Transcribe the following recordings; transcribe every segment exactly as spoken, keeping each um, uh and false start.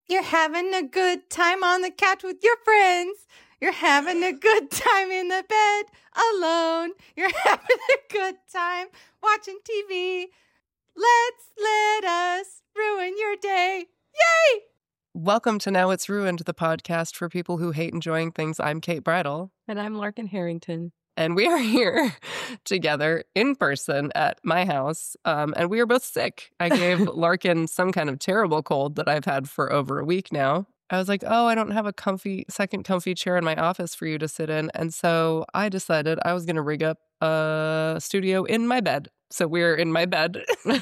You're having a good time on the couch with your friends. You're having a good time in the bed alone. You're having a good time watching T V. Let's let us ruin your day. Yay! Welcome to Now It's Ruined, the podcast for people who hate enjoying things. I'm Kate Bridle. And I'm Larkin Harrington. And we are here together in person at my house. Um, and we are both sick. I gave Larkin some kind of terrible cold that I've had for over a week now. I was like, oh, I don't have a comfy, second comfy chair in my office for you to sit in. And so I decided I was going to rig up a studio in my bed. So we're in my bed.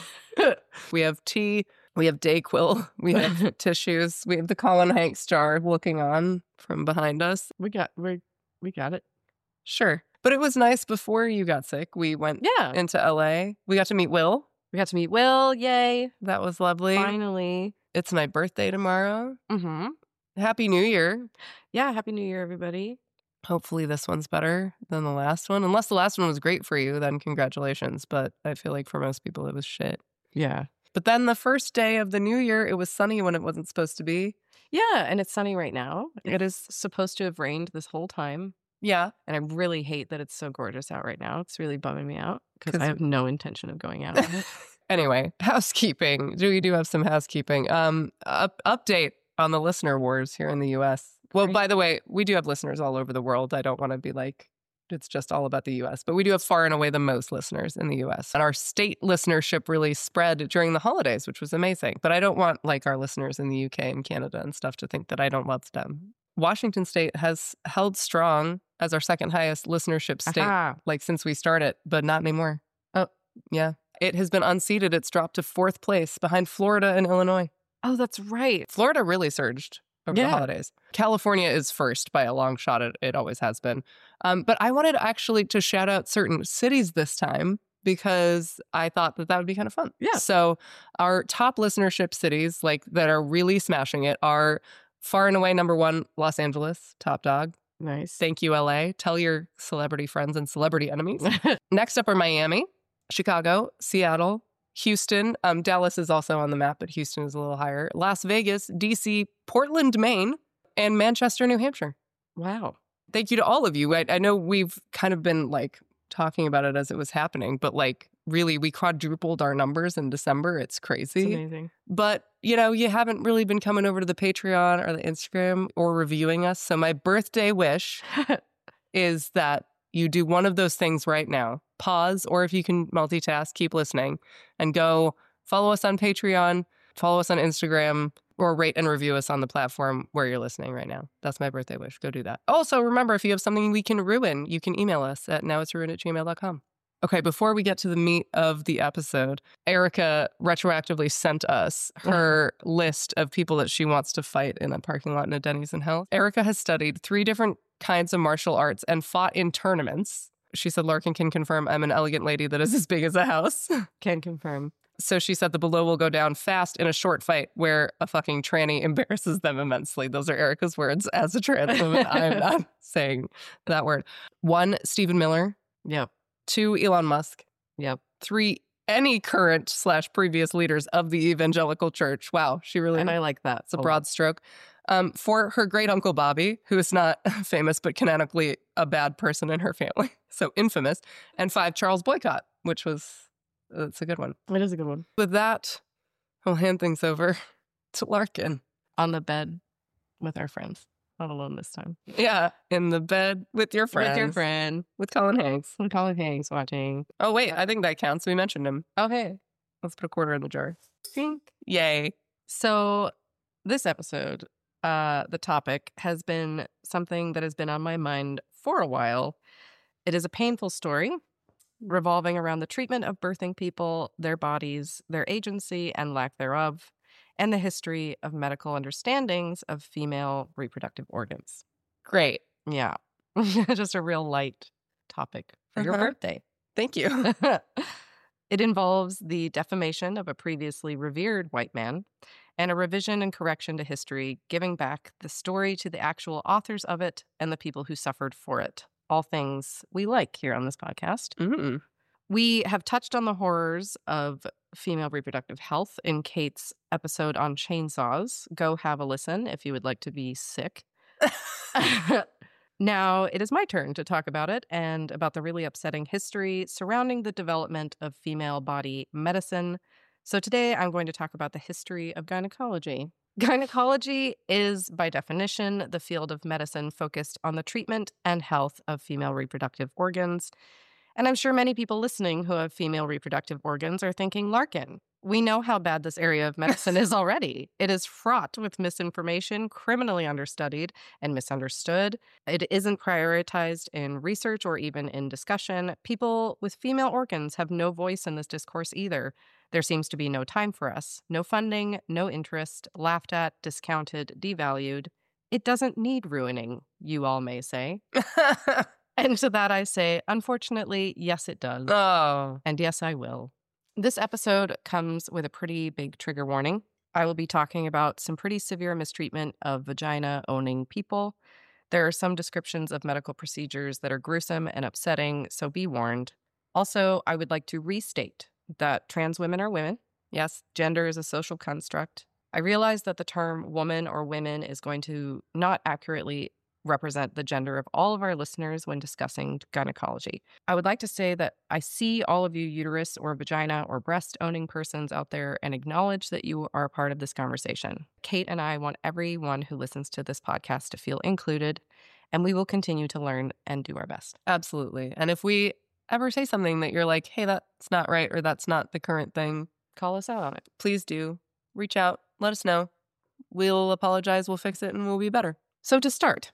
We have tea. We have Dayquil. We have tissues. We have the Colin Hanks jar looking on from behind us. We got we we got it. Sure. But it was nice before you got sick. We went Yeah. into L A. We got to meet Will. We got to meet Will. Yay. That was lovely. Finally. It's my birthday tomorrow. Mm-hmm. Happy New Year. Yeah. Happy New Year, everybody. Hopefully this one's better than the last one. Unless the last one was great for you, then congratulations. But I feel like for most people it was shit. Yeah. But then the first day of the new year, it was sunny when it wasn't supposed to be. Yeah. And it's sunny right now. It is. Supposed to have rained this whole time. Yeah. And I really hate that it's so gorgeous out right now. It's really bumming me out because 'Cause- I have no intention of going out on it. Anyway, housekeeping. Do we do have some housekeeping? Um, up, update on the listener wars here in the U S. Well, Great. by the way, we do have listeners all over the world. I don't want to be like, it's just all about the U S, but we do have far and away the most listeners in the U S. And our state listenership really spread during the holidays, which was amazing. But I don't want like our listeners in the U K and Canada and stuff to think that I don't love them. Washington State has held strong as our second highest listenership state, Aha. like since we started, but not anymore. Oh. Yeah. It has been unseated. It's dropped to fourth place behind Florida and Illinois. Oh, that's right. Florida really surged over Yeah. the holidays. California is first by a long shot. It, it always has been. Um, but I wanted actually to shout out certain cities this time because I thought that that would be kind of fun. Yeah. So our top listenership cities like that are really smashing it are far and away number one, Los Angeles, top dog. Nice. Thank you, L A. Tell your celebrity friends and celebrity enemies. Next up are Miami, Chicago, Seattle, Houston. Um, Dallas is also on the map, but Houston is a little higher. Las Vegas, D C, Portland, Maine, and Manchester, New Hampshire. Wow. Thank you to all of you. I, I know we've kind of been like talking about it as it was happening, but like really we quadrupled our numbers in December. It's It's crazy. amazing. But, you know, you haven't really been coming over to the Patreon or the Instagram or reviewing us. So my birthday wish is that you do one of those things right now. Pause, or if you can multitask, keep listening and go follow us on Patreon, follow us on Instagram, or rate and review us on the platform where you're listening right now. That's my birthday wish. Go do that. Also, remember, if you have something we can ruin, you can email us at nowitsruined at gmail dot com. Okay, before we get to the meat of the episode, Erica retroactively sent us her list of people that she wants to fight in a parking lot in a Denny's in Hell. Erica has studied three different kinds of martial arts and fought in tournaments. She said Larkin can confirm I'm an elegant lady that is as big as a house. Can confirm. So she said the below will go down fast in a short fight where a fucking tranny embarrasses them immensely. Those are Erica's words as a trans woman. I'm not saying that word. One, Stephen Miller. Yep. Two, Elon Musk. Yep. Three, any current slash previous leaders of the evangelical church. Wow, she really, And I like that. it's a broad stroke. Um, for her great uncle Bobby, who is not famous, but canonically a bad person in her family. So infamous. And five, Charles Boycott, which was, that's a good one. It is a good one. With that, I'll hand things over to Larkin. On the bed with our friends. Not alone this time. Yeah, in the bed with your friends. With your friend. With Colin Hanks. With Colin Hanks watching. Oh, wait, I think that counts. We mentioned him. Okay. Let's put a quarter in the jar. Tink. Yay. So this episode, uh, the topic has been something that has been on my mind for a while. It is a painful story revolving around the treatment of birthing people, their bodies, their agency and lack thereof, and the history of medical understandings of female reproductive organs. Great. Yeah. Just a real light topic for your Uh-huh. birthday. Thank you. It involves the defamation of a previously revered white man and a revision and correction to history, giving back the story to the actual authors of it and the people who suffered for it. All things we like here on this podcast. Mm. We have touched on the horrors of female reproductive health in Kate's episode on chainsaws. Go have a listen if you would like to be sick. Now it is my turn to talk about it and about the really upsetting history surrounding the development of female body medicine. So today I'm going to talk about the history of gynecology. Gynecology is, by definition, the field of medicine focused on the treatment and health of female reproductive organs. And I'm sure many people listening who have female reproductive organs are thinking, Larkin, we know how bad this area of medicine is already. It is fraught with misinformation, criminally understudied and misunderstood. It isn't prioritized in research or even in discussion. People with female organs have no voice in this discourse either. There seems to be no time for us, no funding, no interest, laughed at, discounted, devalued. It doesn't need ruining, you all may say. And to that I say, unfortunately, yes, it does. Oh. And yes, I will. This episode comes with a pretty big trigger warning. I will be talking about some pretty severe mistreatment of vagina-owning people. There are some descriptions of medical procedures that are gruesome and upsetting, so be warned. Also, I would like to restate that trans women are women. Yes, gender is a social construct. I realize that the term woman or women is going to not accurately represent the gender of all of our listeners when discussing gynecology. I would like to say that I see all of you uterus or vagina or breast owning persons out there and acknowledge that you are a part of this conversation. Kate and I want everyone who listens to this podcast to feel included, and we will continue to learn and do our best. Absolutely. And if we ever say something that you're like, hey, that's not right, or that's not the current thing, call us out on it. Please do. Reach out. Let us know. We'll apologize. We'll fix it, and we'll be better. So to start,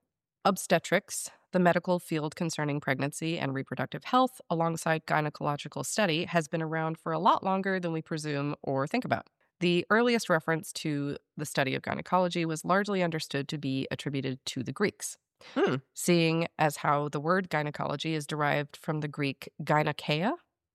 obstetrics, the medical field concerning pregnancy and reproductive health, alongside gynecological study, has been around for a lot longer than we presume or think about. The earliest reference to the study of gynecology was largely understood to be attributed to the Greeks. Hmm. Seeing as how the word gynecology is derived from the Greek gynaikeia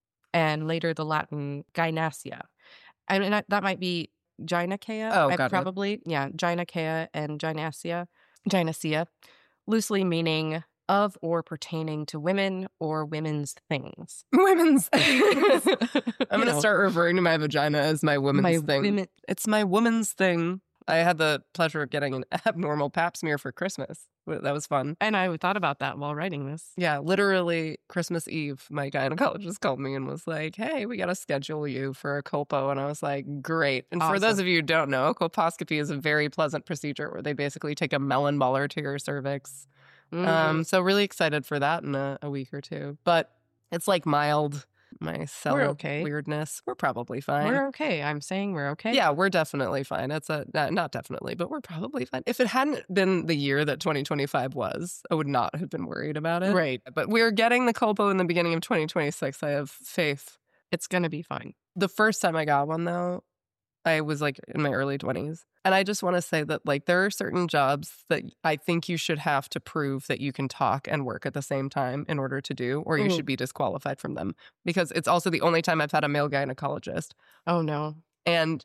and later the Latin gynacia. I mean, that might be gynaikeia. Oh, I got it. probably, yeah, gynaikeia and gynacia, gynacia, loosely meaning of or pertaining to women or women's things. Women's things. I'm going to know. start referring to my vagina as my woman's My thing. women- It's my woman's thing. I had the pleasure of getting an abnormal pap smear for Christmas. That was fun. And I thought about that while writing this. Yeah, literally Christmas Eve, my gynecologist called me and was like, hey, we got to schedule you for a colpo. And I was like, great. And for those Awesome. of you who don't know, a colposcopy is a very pleasant procedure where they basically take a melon baller to your cervix. Mhm. Um, so really excited for that in a, a week or two. But it's like mild, my cell We're okay. weirdness. We're probably fine. We're okay. I'm saying we're okay. Yeah, we're definitely fine. It's a not, not definitely, but we're probably fine. If it hadn't been the year that twenty twenty-five was, I would not have been worried about it. Right. But we're getting the colpo in the beginning of twenty twenty-six. I have faith. It's going to be fine. The first time I got one, though, I was like in my early twenties. And I just want to say that like there are certain jobs that I think you should have to prove that you can talk and work at the same time in order to do, or you Mhm. should be disqualified from them. Because it's also the only time I've had a male gynecologist. Oh, no. And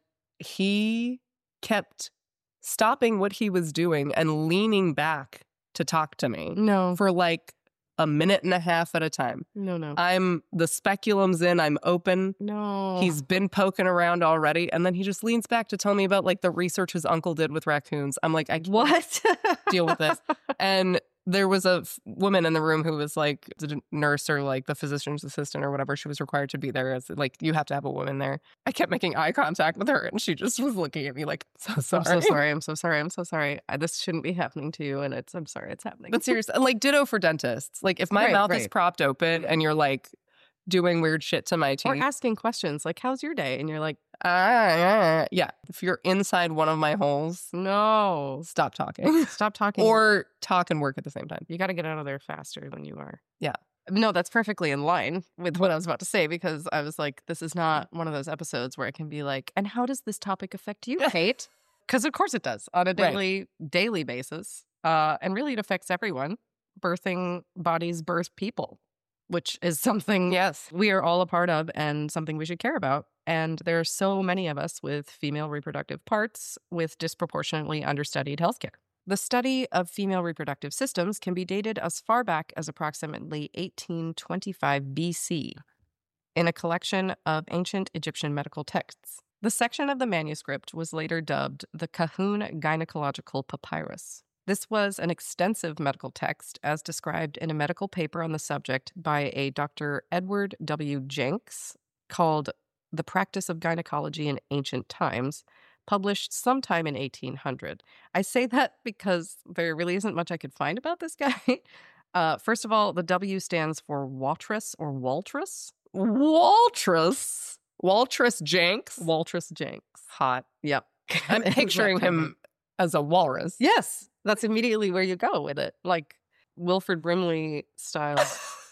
he kept stopping what he was doing and leaning back to talk to me No. for like a minute and a half at a time. No, no. I'm the speculum's in, I'm open. no. He's been poking around already. And then he just leans back to tell me about like the research his uncle did with raccoons. I'm like, I can't What? deal with this. And there was a f- woman in the room who was like the nurse or like the physician's assistant or whatever. She was required to be there. As like, you have to have a woman there. I kept making eye contact with her and she just was looking at me like, so sorry. I'm so sorry. I'm so sorry. I'm so sorry. I, this shouldn't be happening to you. And it's, I'm sorry it's happening. But seriously, like ditto for dentists. Like if my Right, mouth is right. propped open and you're like doing weird shit to my Or teeth. asking questions like, how's your day? And you're like, Ah, yeah. If you're inside one of my holes, no. stop talking. Stop talking. Or talk and work at the same time. you got to get out of there faster than you are. Yeah. No, that's perfectly in line with what I was about to say because I was like, this is not one of those episodes where I can be like, and how does this topic affect you, Kate? Because of course it does on a daily daily basis. Uh, and really it affects everyone. Birthing bodies birth people, which is something Yes. we are all a part of and something we should care about. And there are so many of us with female reproductive parts with disproportionately understudied healthcare. The study of female reproductive systems can be dated as far back as approximately eighteen twenty-five B C. in a collection of ancient Egyptian medical texts. The section of the manuscript was later dubbed the Kahun Gynecological Papyrus. This was an extensive medical text, as described in a medical paper on the subject by a Doctor Edward W. Jenks, called The Practice of Gynecology in Ancient Times, published sometime in eighteen hundred. I say that because there really isn't much I could find about this guy. Uh, first of all, the W stands for Waltrus or Waltrus. Waltrus? Waltrus Jenks? Waltrus Jenks. Hot. Yep. I'm picturing him as a walrus. Yes, that's immediately where you go with it. Like Wilford Brimley style.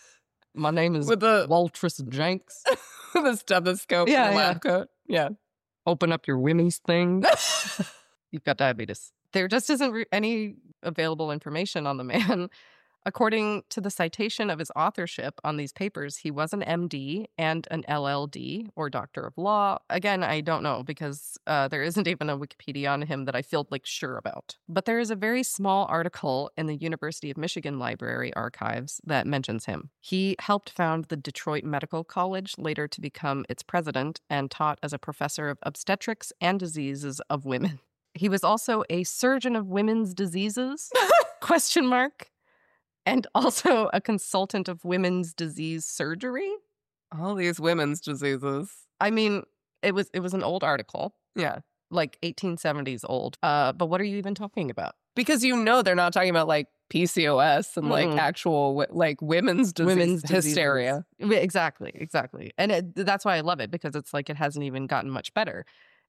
My name is With the Waltrus Jenks. with a stethoscope Yeah, and a yeah. lab coat. Yeah. Open up your women's thing. You've got diabetes. There just isn't re- any available information on the man. According to the citation of his authorship on these papers, he was an M D and an L L D, or Doctor of Law. Again, I don't know because uh, there isn't even a Wikipedia on him that I feel like sure about. But there is a very small article in the University of Michigan Library archives that mentions him. He helped found the Detroit Medical College, later to become its president, and taught as a professor of obstetrics and diseases of women. He was also a surgeon of women's diseases, question mark. And also a consultant of women's disease surgery. All these women's diseases. I mean, it was it was an old article, Yeah. like eighteen seventies old. Uh, but what are you even talking about? Because you know they're not talking about like P C O S and like Mm-mm. actual wi- like women's disease Women's diseases. hysteria. Yeah, Exactly, exactly. And it, that's why I love it, because it's like it hasn't even gotten much better.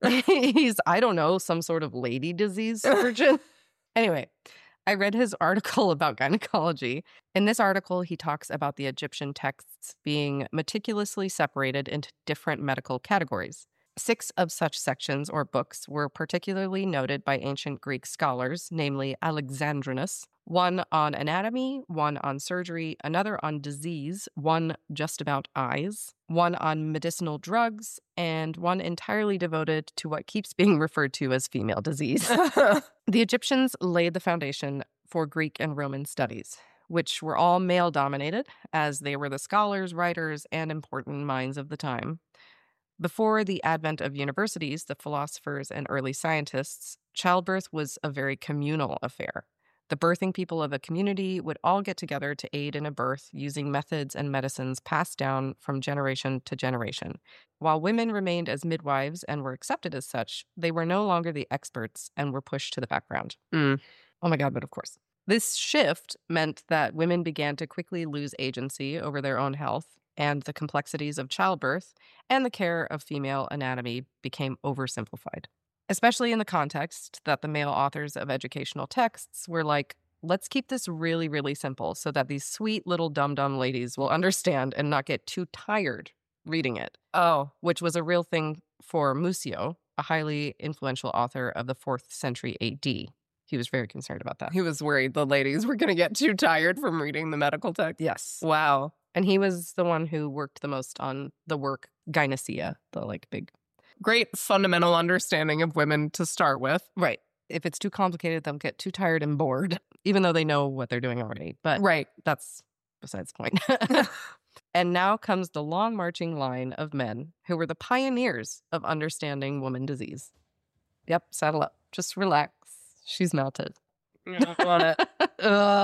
He's, I don't know, some sort of lady disease surgeon. Anyway, I read his article about gynecology. In this article, he talks about the Egyptian texts being meticulously separated into different medical categories. Six of such sections or books were particularly noted by ancient Greek scholars, namely Alexandrinus, one on anatomy, one on surgery, another on disease, one just about eyes, one on medicinal drugs, and one entirely devoted to what keeps being referred to as female disease. The Egyptians laid the foundation for Greek and Roman studies, which were all male-dominated, as they were the scholars, writers, and important minds of the time. Before the advent of universities, the philosophers, and early scientists, childbirth was a very communal affair. The birthing people of a community would all get together to aid in a birth using methods and medicines passed down from generation to generation. While women remained as midwives and were accepted as such, they were no longer the experts and were pushed to the background. Mm. Oh my God, but of course. This shift meant that women began to quickly lose agency over their own health, and the complexities of childbirth and the care of female anatomy became oversimplified, especially in the context that the male authors of educational texts were like, let's keep this really, really simple so that these sweet little dum-dum ladies will understand and not get too tired reading it, Oh, which was a real thing for Musio, a highly influential author of the fourth century A D. He was very concerned about that. he was worried the ladies were going to get too tired from reading the medical text. Yes. Wow. And he was the one who worked the most on the work Gynecia, the like big. Great fundamental understanding of women to start with. Right. If it's too complicated, they'll get too tired and bored, even though they know what they're doing already. But Right. that's besides the point. And now comes the long marching line of men who were the pioneers of understanding woman disease. Yep, saddle up. Just relax. She's melted. I don't want it. She's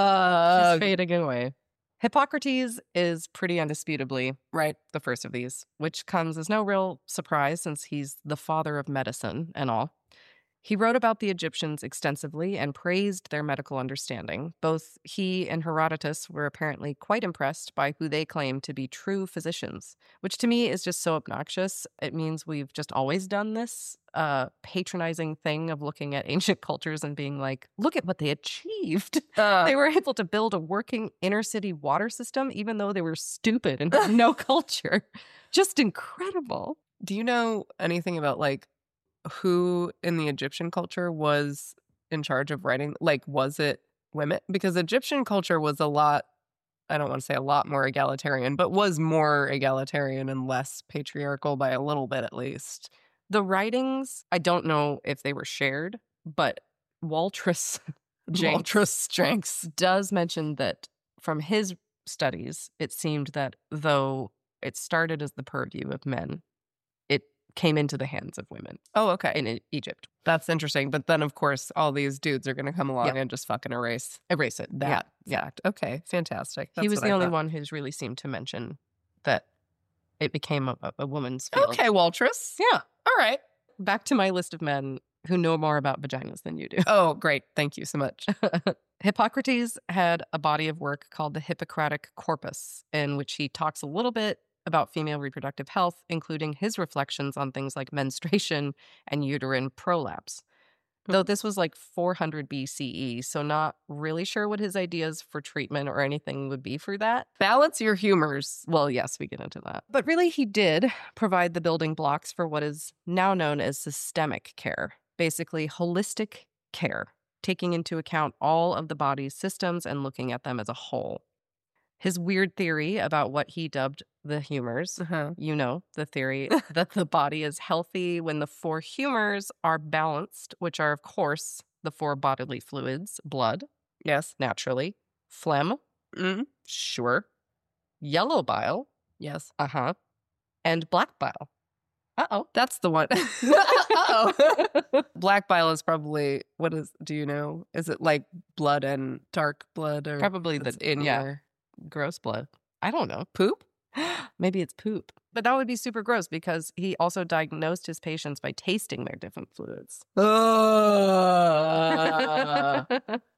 Ugh. fading away. Hippocrates is pretty undisputably Right. the first of these, which comes as no real surprise since he's the father of medicine and all. He wrote about the Egyptians extensively and praised their medical understanding. Both he and Herodotus were apparently quite impressed by who they claimed to be true physicians, which to me is just so obnoxious. It means we've just always done this uh, patronizing thing of looking at ancient cultures and being like, look at what they achieved. Uh, They were able to build a working inner city water system, even though they were stupid and had no culture. Just incredible. do you know anything about like who in the Egyptian culture was in charge of writing? Like, was it women? Because Egyptian culture was a lot, I don't want to say a lot more egalitarian, but was more egalitarian and less patriarchal by a little bit at least. The writings, I don't know if they were shared, but Waltrus Jenks Waltrus Jenks. does mention that from his studies, it seemed that though it started as the purview of men. It came into the hands of women Oh, okay. in E- Egypt. That's interesting. But then, of course, all these dudes are going to come along Yeah. and just fucking erase Erase it. that Yeah. fact. Okay, fantastic. He That's was what the I only thought. one who's really seemed to mention that it became a, a woman's field. Okay, Waltress. Yeah. All right. Back to my list of men who know more about vaginas than you do. Oh, great. Thank you so much. Hippocrates had a body of work called the Hippocratic Corpus, in which he talks a little bit about female reproductive health, including his reflections on things like menstruation and uterine prolapse. Though this was like four hundred B C E, so not really sure what his ideas for treatment or anything would be for that. Balance your humors. Well, yes, we get into that. But really, he did provide the building blocks for what is now known as systemic care, basically holistic care, taking into account all of the body's systems and looking at them as a whole. His weird theory about what he dubbed the humors, Uh-huh. you know, the theory that the body is healthy when the four humors are balanced, which are, of course, the four bodily fluids: blood, Yes. naturally, phlegm, Mm. sure, yellow bile, Yes. uh-huh, and black bile. Uh-oh. That's the one. Uh-oh. Black bile is probably, what is, do you know? Is it like blood and dark blood? Or Probably the it's in yeah, your gross blood. I don't know. poop? Maybe it's poop. But that would be super gross because he also diagnosed his patients by tasting their different fluids. Uh,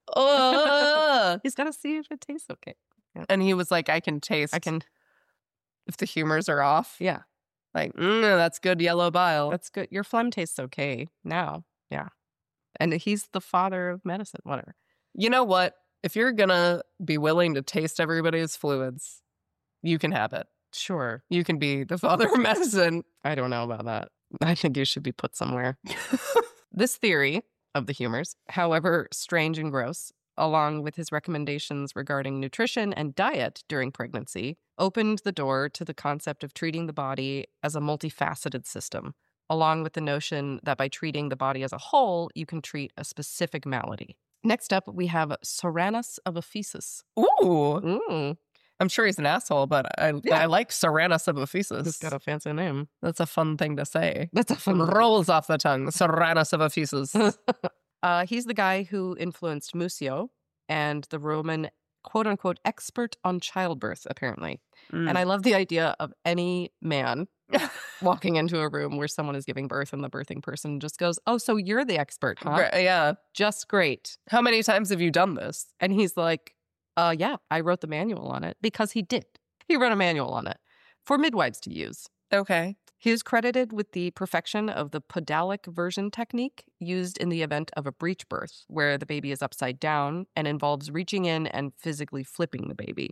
uh. He's got to see if it tastes okay. And he was like, I can taste I can, if the humors are off. yeah, Like, mm, that's good yellow bile. that's good. Your phlegm tastes okay now. Yeah. And he's the father of medicine, whatever. You know what? If you're going to be willing to taste everybody's fluids, you can have it. Sure. You can be the father of medicine. I don't know about that. I think you should be put somewhere. This theory of the humors, however strange and gross, along with his recommendations regarding nutrition and diet during pregnancy, opened the door to the concept of treating the body as a multifaceted system, along with the notion that by treating the body as a whole, you can treat a specific malady. Next up, we have Soranus of Ephesus. Ooh. Mm, I'm sure he's an asshole, but I Yeah. I like Soranus of Ephesus. he's got a fancy name. That's a fun thing to say. That's a fun Rolls off the tongue. Soranus of Ephesus. Uh, he's the guy who influenced Musio and the Roman quote unquote expert on childbirth, apparently. Mm. And I love the idea of any man walking into a room where someone is giving birth and the birthing person just goes, "Oh, so you're the expert, huh? Right, yeah. Just great." How many times have you done this? And he's like, uh, yeah, I wrote the manual on it because he did. He wrote a manual on it for midwives to use. Okay. He is credited with the perfection of the podalic version technique used in the event of a breech birth, where the baby is upside down and involves reaching in and physically flipping the baby.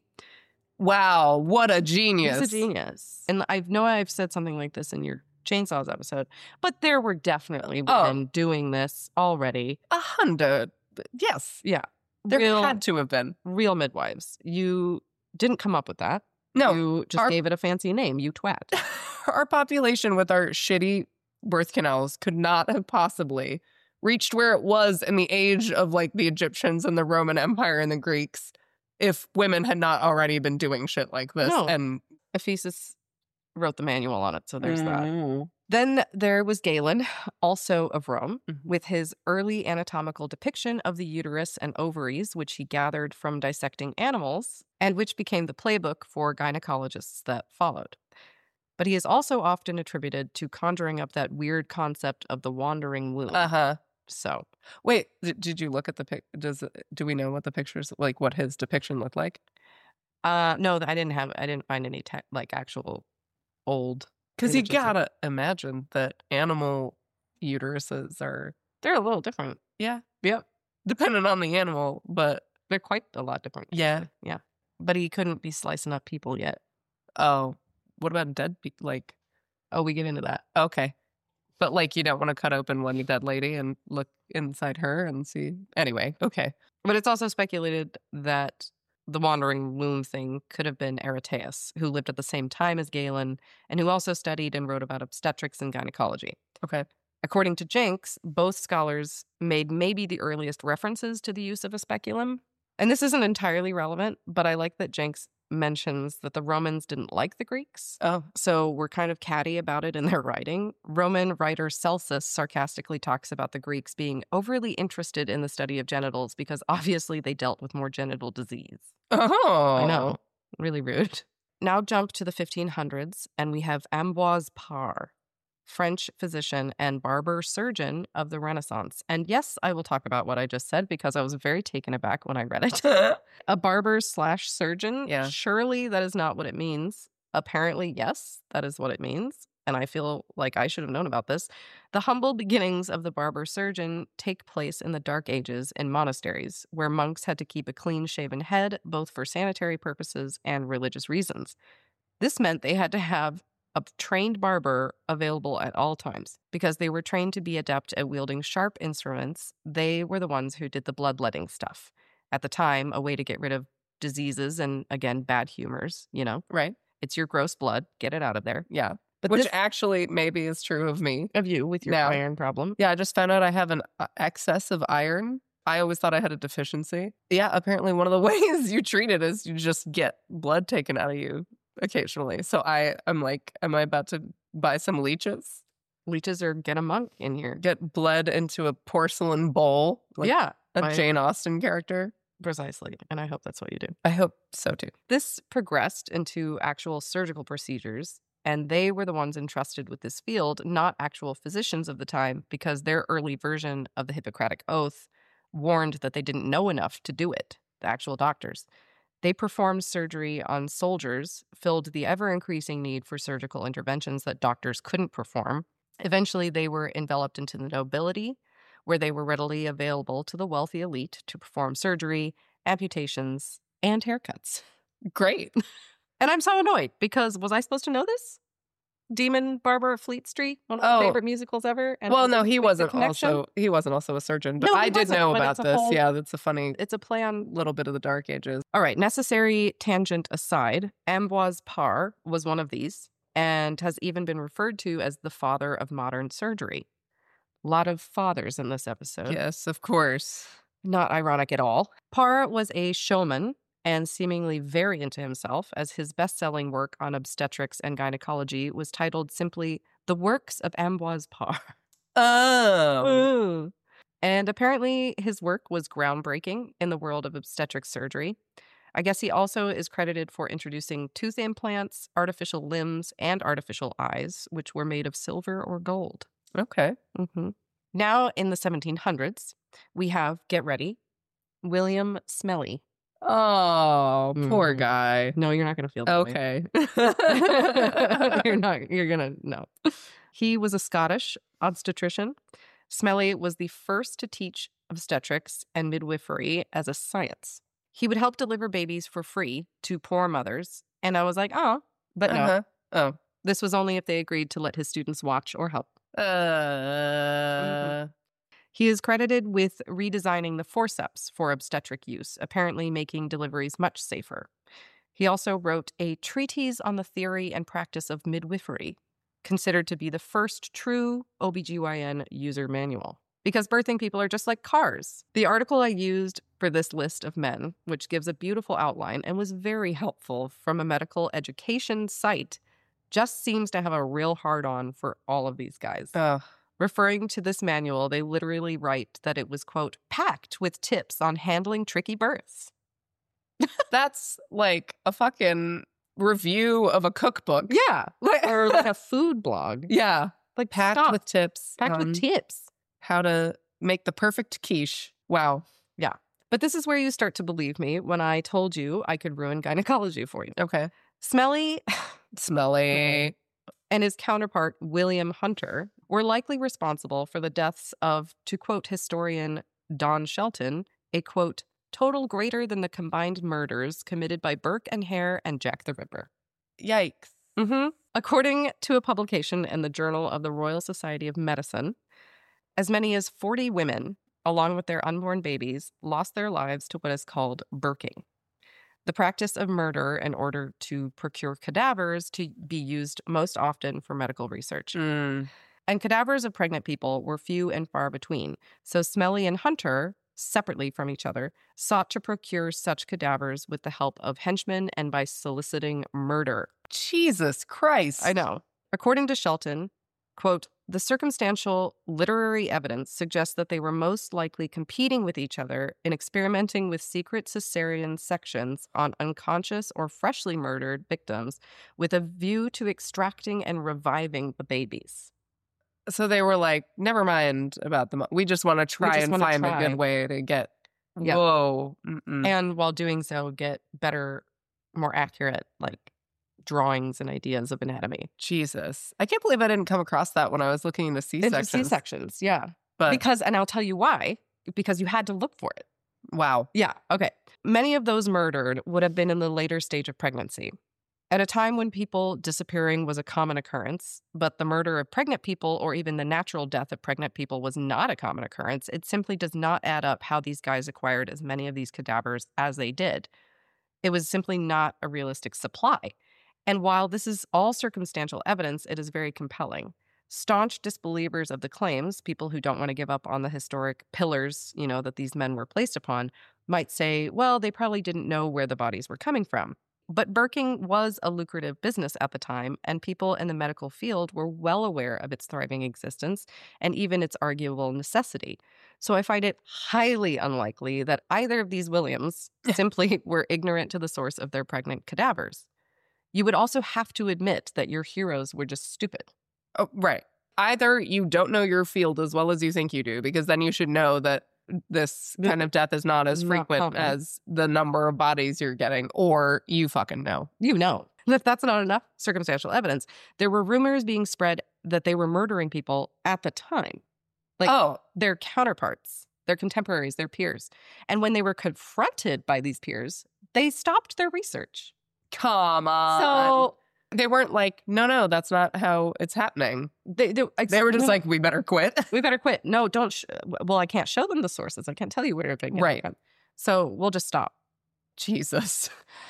Wow, what a genius. He's a genius. And I know I've said something like this in your Chainsaws episode, but there were definitely Oh. women doing this already. A hundred. Yes. Yeah. There Real- had to have been. Real midwives. You didn't come up with that. No. You just our- gave it a fancy name, you twat. Our population with our shitty birth canals could not have possibly reached where it was in the age of like the Egyptians and the Roman Empire and the Greeks if women had not already been doing shit like this. No. And Ephesus wrote the manual on it, so there's that. Mm. Then there was Galen, also of Rome, Mhm. with his early anatomical depiction of the uterus and ovaries, which he gathered from dissecting animals, and which became the playbook for gynecologists that followed. But he is also often attributed to conjuring up that weird concept of the wandering womb. Uh-huh. So, Wait, d- did you look at the pic? Does it- do we know what the pictures like? What his depiction looked like? uh, no, I didn't have, I didn't find any te- like actual old. Because you Images of- gotta imagine that animal uteruses are, They're a little different. yeah, Yep, depending on the animal, but they're quite a lot different. Yeah. actually. yeah. But he couldn't be slicing up people yet. oh, what about dead people? Like, Oh, we get into that. okay. But like, you don't want to cut open one dead lady and look inside her and see. Anyway, okay. But it's also speculated that the wandering womb thing could have been Aristeas, who lived at the same time as Galen and who also studied and wrote about obstetrics and gynecology. Okay. According to Jenks, both scholars made maybe the earliest references to the use of a speculum. And this isn't entirely relevant, but I like that Jenks mentions that the Romans didn't like the Greeks, Oh, so were kind of catty about it in their writing. Roman writer Celsus sarcastically talks about the Greeks being overly interested in the study of genitals because obviously they dealt with more genital disease. oh, I know. Really rude. Now jump to the fifteen hundreds, and we have Ambroise Paré, French physician and barber surgeon of the Renaissance. And yes, I will talk about what I just said because I was very taken aback when I read it. A barber slash surgeon? Yeah. Surely that is not what it means. Apparently, yes, that is what it means. And I feel like I should have known about this. The humble beginnings of the barber surgeon take place in the Dark Ages in monasteries, where monks had to keep a clean-shaven head, both for sanitary purposes and religious reasons. This meant they had to have a trained barber available at all times. Because they were trained to be adept at wielding sharp instruments, they were the ones who did the bloodletting stuff. At the time, a way to get rid of diseases and, again, bad humors, you know? right. It's your gross blood. Get it out of there. Yeah. But Which this- actually maybe is true of me. Of you with your Now- iron problem. Yeah, I just found out I have an uh, excess of iron. I always thought I had a deficiency. Yeah, apparently one of the ways you treat it is you just get blood taken out of you occasionally. So I, I'm like, am I about to buy some leeches? Leeches or get a monk in here. Get bled into a porcelain bowl? Like yeah, a by- Jane Austen character? precisely. And I hope that's what you do. I hope so too. This progressed into actual surgical procedures, and they were the ones entrusted with this field, not actual physicians of the time, because their early version of the Hippocratic Oath warned that they didn't know enough to do it, the actual doctors. They performed surgery on soldiers, filled the ever-increasing need for surgical interventions that doctors couldn't perform. Eventually, they were enveloped into the nobility, where they were readily available to the wealthy elite to perform surgery, amputations, and haircuts. Great. And I'm so annoyed because was I supposed to know this? Demon Barber of Fleet Street, one of my Oh. favorite musicals ever. And Well, I no, didn't he make the wasn't connection. also he wasn't also a surgeon, but No, he I did wasn't, know but about it's a this. whole- Yeah, that's a funny It's a play on. little bit of the Dark Ages. All right, necessary tangent aside, Ambroise Paré was one of these and has even been referred to as the father of modern surgery. A lot of fathers in this episode. Yes, of course. Not ironic at all. Parr was a showman and seemingly very into himself, as his best-selling work on obstetrics and gynecology was titled simply The Works of Ambroise Paré. Oh. Ooh. And apparently his work was groundbreaking in the world of obstetric surgery. I guess he also is credited for introducing tooth implants, artificial limbs, and artificial eyes, which were made of silver or gold. Okay. Mm-hmm. Now, in the seventeen hundreds, we have, get ready, William Smellie. Oh, poor Mhm. guy. No, you're not going to feel that way. Okay. You're not, you're going to, no. He was a Scottish obstetrician. Smellie was the first to teach obstetrics and midwifery as a science. He would help deliver babies for free to poor mothers. And I was like, oh, but no, Uh-huh. Oh. this was only if they agreed to let his students watch or help. Uh, He is credited with redesigning the forceps for obstetric use, apparently making deliveries much safer. He also wrote a treatise on the theory and practice of midwifery, considered to be the first true O B G Y N user manual. Because birthing people are just like cars. The article I used for this list of men, which gives a beautiful outline and was very helpful from a medical education site, just seems to have a real hard-on for all of these guys. oh. Referring to this manual, they literally write that it was, quote, packed with tips on handling tricky births. That's like a fucking review of a cookbook. Yeah. Or like a food blog. Yeah. Like Packed stop. with tips. packed on with tips. how to make the perfect quiche. Wow. But this is where you start to believe me when I told you I could ruin gynecology for you. Okay. Smellie Smelly. and his counterpart, William Hunter, were likely responsible for the deaths of, to quote historian Don Shelton, a, quote, total greater than the combined murders committed by Burke and Hare and Jack the Ripper. Yikes. Mm-hmm. According to a publication in the Journal of the Royal Society of Medicine, as many as forty women, along with their unborn babies, lost their lives to what is called burking, the practice of murder in order to procure cadavers to be used most often for medical research. Mm. And cadavers of pregnant people were few and far between. So Smellie and Hunter separately from each other, sought to procure such cadavers with the help of henchmen and by soliciting murder. Jesus Christ. I know. According to Shelton, quote, the circumstantial literary evidence suggests that they were most likely competing with each other in experimenting with secret cesarean sections on unconscious or freshly murdered victims with a view to extracting and reviving the babies. So they were like, never mind about the... Mo- we just want to try just and wanna find try. a good way to get... Yeah. Whoa. Mm-mm. And while doing so, get better, more accurate, like, drawings and ideas of anatomy. Jesus. I can't believe I didn't come across that when I was looking into C-sections. Into C-sections, yeah. But Because, and I'll tell you why, because you had to look for it. wow. Yeah, okay. Many of those murdered would have been in the later stage of pregnancy, at a time when people disappearing was a common occurrence, but the murder of pregnant people or even the natural death of pregnant people was not a common occurrence. It simply does not add up how these guys acquired as many of these cadavers as they did. It was simply not a realistic supply. And while this is all circumstantial evidence, it is very compelling. Staunch disbelievers of the claims, people who don't want to give up on the historic pillars, you know, that these men were placed upon, might say, well, they probably didn't know where the bodies were coming from. But burking was a lucrative business at the time, and people in the medical field were well aware of its thriving existence and even its arguable necessity. So I find it highly unlikely that either of these Williams simply were ignorant to the source of their pregnant cadavers. You would also have to admit that your heroes were just stupid. Oh, right. Either you don't know your field as well as you think you do, because then you should know that this kind of death is not as Not frequent common. as the number of bodies you're getting, or you fucking know. You know. If that's not enough circumstantial evidence, there were rumors being spread that they were murdering people at the time. Like oh, their counterparts, their contemporaries, their peers. And when they were confronted by these peers, they stopped their research. come on. So they weren't like, no, no, that's not how it's happening. they, they, They were just no, like, we better quit. we better quit. No, don't. Sh- well, I can't show them the sources. I can't tell you where they're getting it Right. from. So we'll just stop. Jesus.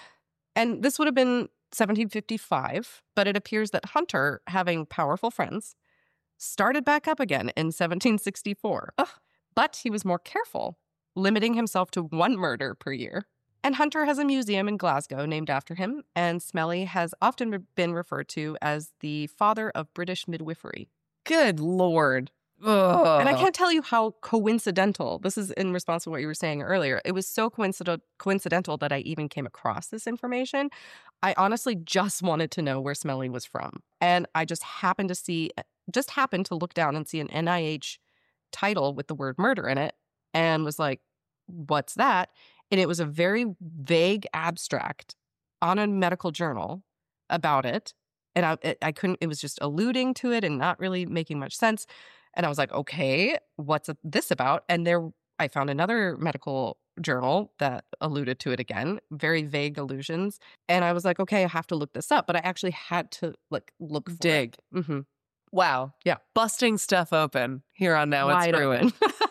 And this would have been seventeen fifty-five, but it appears that Hunter, having powerful friends, started back up again in seventeen sixty-four. Ugh. But he was more careful, limiting himself to one murder per year. And Hunter has a museum in Glasgow named after him, and Smellie has often re- been referred to as the father of British midwifery. Good Lord. Ugh. And I can't tell you how coincidental, this is in response to what you were saying earlier, it was so coincidental coincidental that I even came across this information. I honestly just wanted to know where Smellie was from. And I just happened to see, just happened to look down and see an N I H title with the word murder in it and was like, what's that? And it was a very vague abstract on a medical journal about it. And I, it, I couldn't, it was just alluding to it and not really making much sense. And I was like, okay, what's this about? And there, I found another medical journal that alluded to it again, very vague allusions. And I was like, okay, I have to look this up. But I actually had to like look for dig. It. Mm-hmm. Wow. Yeah. Busting stuff open here on Now Wide It's Ruined.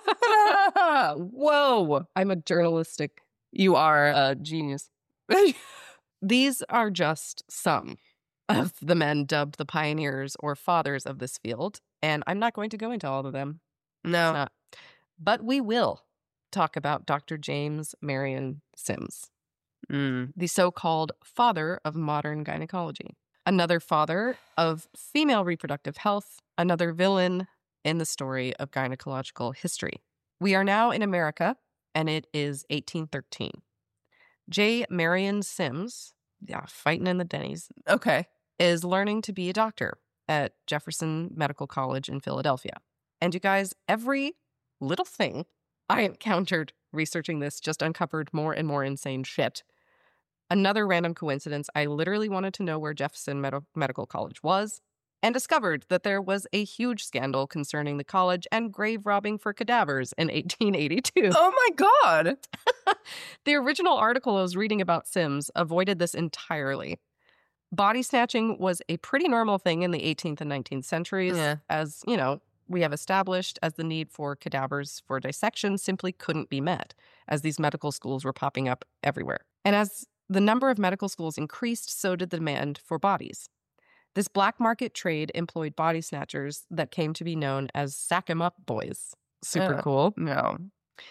Whoa. I'm a journalistic You are. uh, genius. These are just some of the men dubbed the pioneers or fathers of this field. And I'm not going to go into all of them. no. It's not. But we will talk about Doctor James Marion Sims, Mm. the so-called father of modern gynecology. Another father of female reproductive health, another villain in the story of gynecological history. We are now in America, and it is eighteen thirteen. J. Marion Sims, yeah, fighting in the Denny's, Okay. is learning to be a doctor at Jefferson Medical College in Philadelphia. And you guys, every little thing I encountered researching this just uncovered more and more insane shit. Another random coincidence, I literally wanted to know where Jefferson Med- Medical College was and discovered that there was a huge scandal concerning the college and grave robbing for cadavers in eighteen eighty-two. Oh my God. The original article I was reading about Sims avoided this entirely. Body snatching was a pretty normal thing in the eighteenth and nineteenth centuries, Yeah. as, you know, we have established, as the need for cadavers for dissection simply couldn't be met, as these medical schools were popping up everywhere. And as the number of medical schools increased, so did the demand for bodies. This black market trade employed body snatchers that came to be known as sack 'em up boys. Super Yeah. cool. No.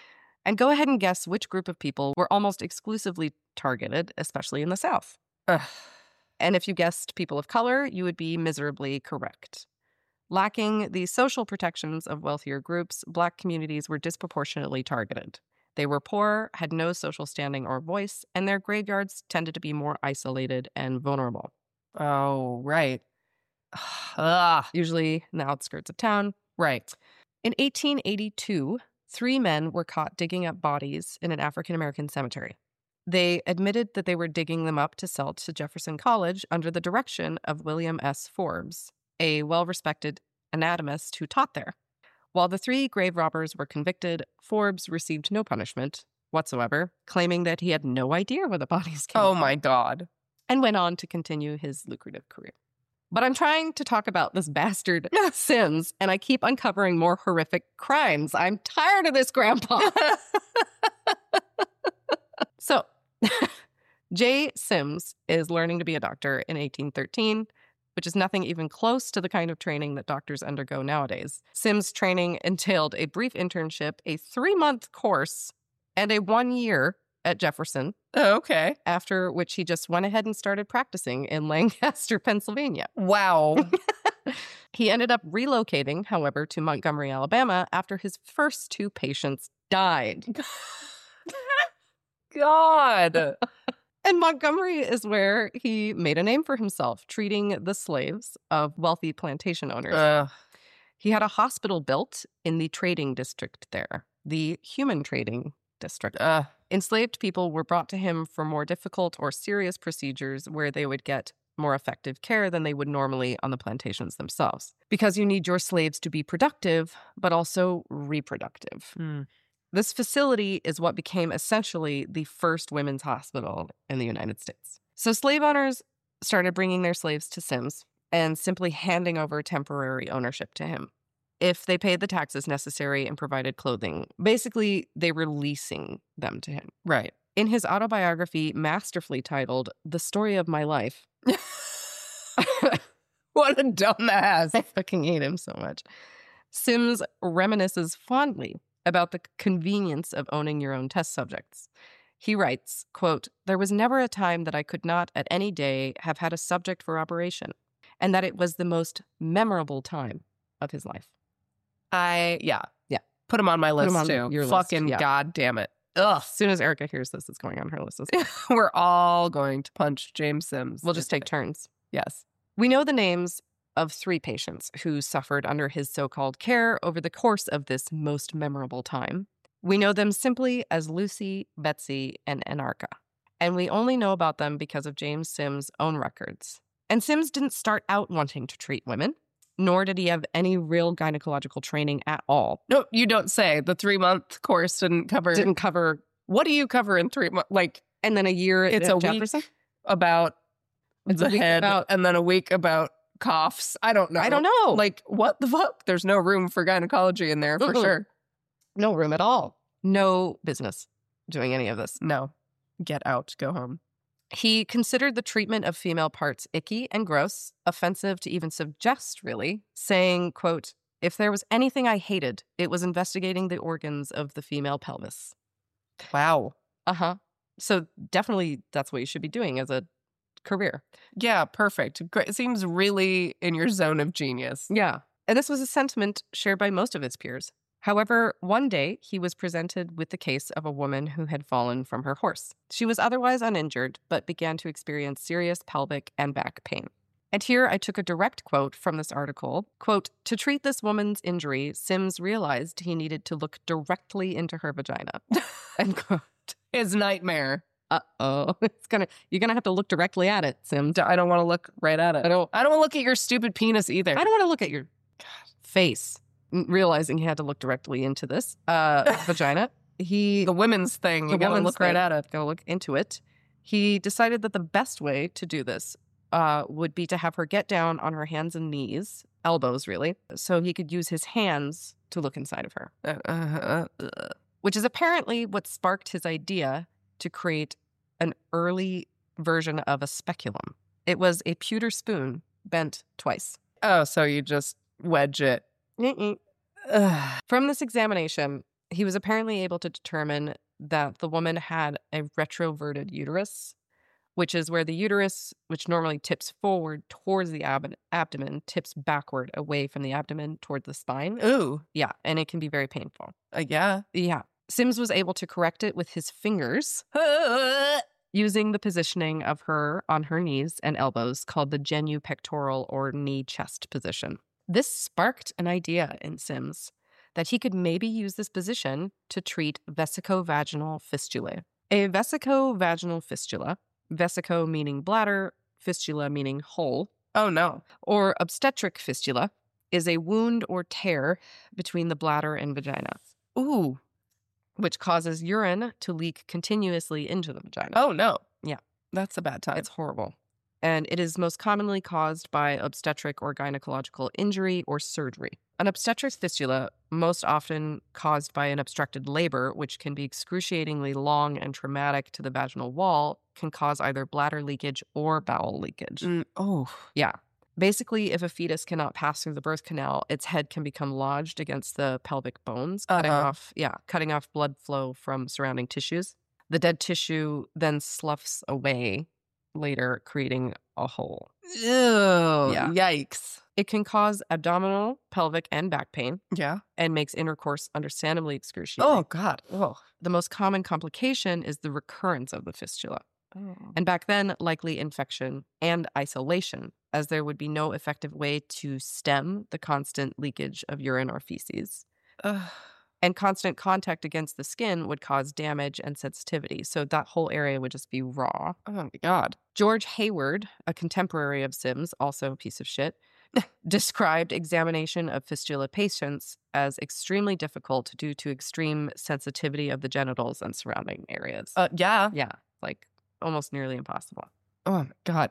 And go ahead and guess which group of people were almost exclusively targeted, especially in the South. Ugh. And if you guessed people of color, you would be miserably correct. Lacking the social protections of wealthier groups, Black communities were disproportionately targeted. They were poor, had no social standing or voice, and their graveyards tended to be more isolated and vulnerable. Oh, right. Ugh. Usually in the outskirts of town. Right. In eighteen eighty-two, three men were caught digging up bodies in an African-American cemetery. They admitted that they were digging them up to sell to Jefferson College under the direction of William S. Forbes, a well-respected anatomist who taught there. While the three grave robbers were convicted, Forbes received no punishment whatsoever, claiming that he had no idea where the bodies came Oh, from, my God. and went on to continue his lucrative career. But I'm trying to talk about this bastard Sims, and I keep uncovering more horrific crimes. I'm tired of this, Grandpa. So, Jay Sims is learning to be a doctor in eighteen thirteen, which is nothing even close to the kind of training that doctors undergo nowadays. Sims' training entailed a brief internship, a three-month course, and a one-year at Jefferson, Oh, okay. after which he just went ahead and started practicing in Lancaster, Pennsylvania. Wow. He ended up relocating, however, to Montgomery, Alabama after his first two patients died. God. And Montgomery is where he made a name for himself, treating the slaves of wealthy plantation owners. Ugh. He had a hospital built in the trading district there, the human trading district. Ugh. Enslaved people were brought to him for more difficult or serious procedures where they would get more effective care than they would normally on the plantations themselves. Because you need your slaves to be productive, but also reproductive. Mm. This facility is what became essentially the first women's hospital in the United States. So slave owners started bringing their slaves to Sims and simply handing over temporary ownership to him if they paid the taxes necessary and provided clothing. Basically, they were leasing them to him. Right. In his autobiography, masterfully titled The Story of My Life, What a dumbass. I fucking hate him so much, Sims reminisces fondly about the convenience of owning your own test subjects. He writes, quote, "There was never a time that I could not at any day have had a subject for operation, and that it was the most memorable time of his life." I, yeah. Yeah. Put him on my list, him on too. your list, Fucking yeah. God damn it. Ugh. As soon as Erica hears this, it's going on her list as well. We're all going to punch James Sims. We'll just take turns. Yes. We know the names of three patients who suffered under his so-called care over the course of this most memorable time. We know them simply as Lucy, Betsy, and Anarcha. And we only know about them because of James Sims' own records. And Sims didn't start out wanting to treat women, nor did he have any real gynecological training at all. No, you don't say. The three-month course didn't cover... Didn't cover... What do you cover in three months? Like, And then a year at it's a Jefferson? week about It's a the week head, about- and then a week about coughs. I don't know. I don't know. Like, what the fuck? There's no room for gynecology in there, for Mm-mm. sure. No room at all. No business doing any of this. No. Get out. Go home. He considered the treatment of female parts icky and gross, offensive to even suggest, really, saying, quote, "If there was anything I hated, it was investigating the organs of the female pelvis." Wow. Uh-huh. So definitely that's what you should be doing as a career. Yeah, perfect. Great. It seems really in your zone of genius. Yeah. And this was a sentiment shared by most of his peers. However, one day he was presented with the case of a woman who had fallen from her horse. She was otherwise uninjured, but began to experience serious pelvic and back pain. And here I took a direct quote from this article. Quote, "To treat this woman's injury, Sims realized he needed to look directly into her vagina." End quote. His nightmare. Uh-oh. It's gonna you're gonna have to look directly at it, Sims. D- I don't want to look right at it. I don't I don't want to look at your stupid penis either. I don't want to look at your face. Realizing he had to look directly into this uh, vagina, he The women's thing. You the gotta woman's look right thing, at it. Gotta look into it. He decided that the best way to do this uh, would be to have her get down on her hands and knees, elbows really, so he could use his hands to look inside of her. Uh, uh, uh, uh. Which is apparently what sparked his idea to create an early version of a speculum. It was a pewter spoon bent twice. Oh, so you just wedge it. Mm-mm. Ugh. From this examination, He was apparently able to determine that the woman had a retroverted uterus, which is where the uterus, which normally tips forward towards the ab- abdomen, tips backward away from the abdomen toward the spine. Ooh. Yeah, and it can be very painful. Uh, yeah. Yeah. Sims was able to correct it with his fingers using the positioning of her on her knees and elbows called the genupectoral or knee chest position. This sparked an idea in Sims that he could maybe use this position to treat vesicovaginal fistulae. A vesicovaginal fistula, vesico meaning bladder, fistula meaning hole, Oh, no. or obstetric fistula, is a wound or tear between the bladder and vagina, Ooh. which causes urine to leak continuously into the vagina. Oh, no. Yeah. That's a bad time. It's horrible. And it is most commonly caused by obstetric or gynecological injury or surgery. An obstetric fistula, most often caused by an obstructed labor, which can be excruciatingly long and traumatic to the vaginal wall, can cause either bladder leakage or bowel leakage. Mm, oh. Yeah. Basically, if a fetus cannot pass through the birth canal, its head can become lodged against the pelvic bones, cutting Uh-huh. off, yeah, cutting off blood flow from surrounding tissues. The dead tissue then sloughs away later, creating a hole. Ew. Yeah. Yikes. It can cause abdominal, pelvic, and back pain Yeah. and makes intercourse understandably excruciating. Oh, God. Oh. The most common complication is the recurrence of the fistula. Oh. And back then, likely infection and isolation, as there would be no effective way to stem the constant leakage of urine or feces. Ugh. And constant contact against the skin would cause damage and sensitivity. So that whole area would just be raw. Oh, my God. George Hayward, a contemporary of Sims, also a piece of shit, described examination of fistula patients as extremely difficult due to extreme sensitivity of the genitals and surrounding areas. Uh, yeah. yeah, like almost nearly impossible. Oh, my God.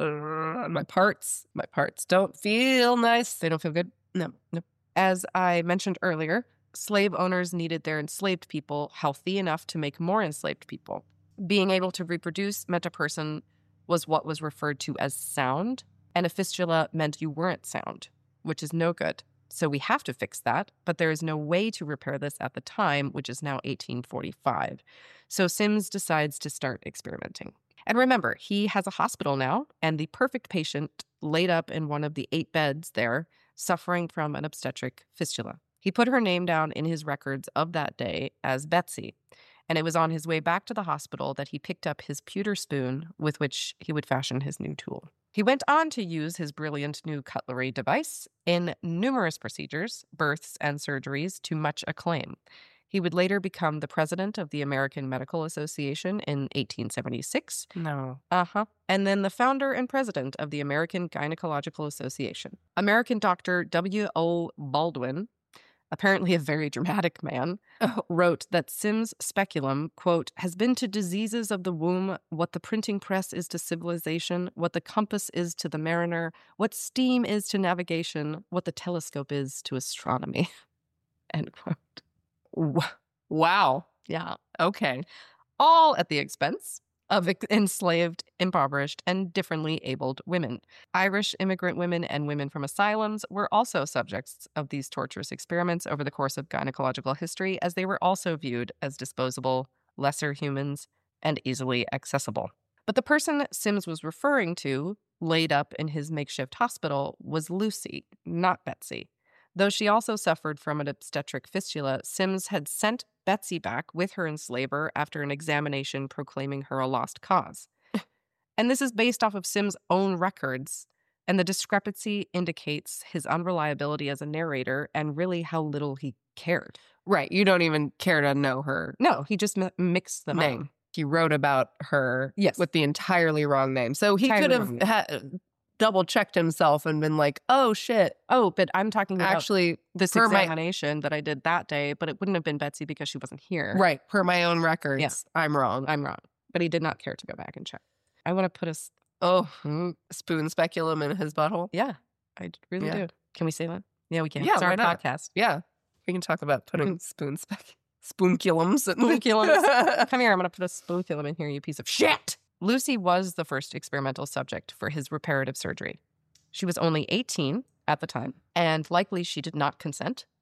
Uh, my parts. My parts don't feel nice. They don't feel good. No. No. As I mentioned earlier, slave owners needed their enslaved people healthy enough to make more enslaved people. Being able to reproduce meant a person was what was referred to as sound, and a fistula meant you weren't sound, which is no good. So we have to fix that, but there is no way to repair this at the time, which is now eighteen forty-five. So Sims decides to start experimenting. And remember, he has a hospital now, and the perfect patient laid up in one of the eight beds there, suffering from an obstetric fistula. He put her name down in his records of that day as Betsy, and it was on his way back to the hospital that he picked up his pewter spoon with which he would fashion his new tool. He went on to use his brilliant new cutlery device in numerous procedures, births, and surgeries to much acclaim. He would later become the president of the American Medical Association in eighteen seventy-six. No. Uh-huh. And then the founder and president of the American Gynecological Association. American doctor W O Baldwin, apparently a very dramatic man, wrote that Sims' speculum, quote, has been to diseases of the womb what the printing press is to civilization, what the compass is to the mariner, what steam is to navigation, what the telescope is to astronomy, end quote. Wow. Yeah. Okay. All at the expense of enslaved, impoverished, and differently abled women. Irish immigrant women and women from asylums were also subjects of these torturous experiments over the course of gynecological history, as they were also viewed as disposable, lesser humans, and easily accessible. But the person Sims was referring to, laid up in his makeshift hospital, was Lucy, not Betsy. Though she also suffered from an obstetric fistula, Sims had sent Betsy back with her enslaver after an examination proclaiming her a lost cause. And this is based off of Sims' own records, and the discrepancy indicates his unreliability as a narrator and really how little he cared. Right. You don't even care to know her No, he just mi- mixed them name. up. He wrote about her Yes. with the entirely wrong name. So he Entirely could have wrong name. ha- double checked himself and been like, oh, shit. Oh, but I'm talking about Actually, this per my- examination that I did that day, but it wouldn't have been Betsy because she wasn't here. right. Per my own records, Yeah. I'm wrong. I'm wrong. But he did not care to go back and check. I want to put a... s- Oh, Mm, spoon speculum in his butthole. yeah, I d- really Yeah. do. Can we say that? Yeah, we can. Yeah, It's our why not? podcast. Yeah. We can talk about putting spoon spec spoonculums. in- Spoonculums. Come here, I'm going to put a spoonculum in here, you piece of shit. Lucy was the first experimental subject for his reparative surgery. She was only eighteen at the time, and likely she did not consent.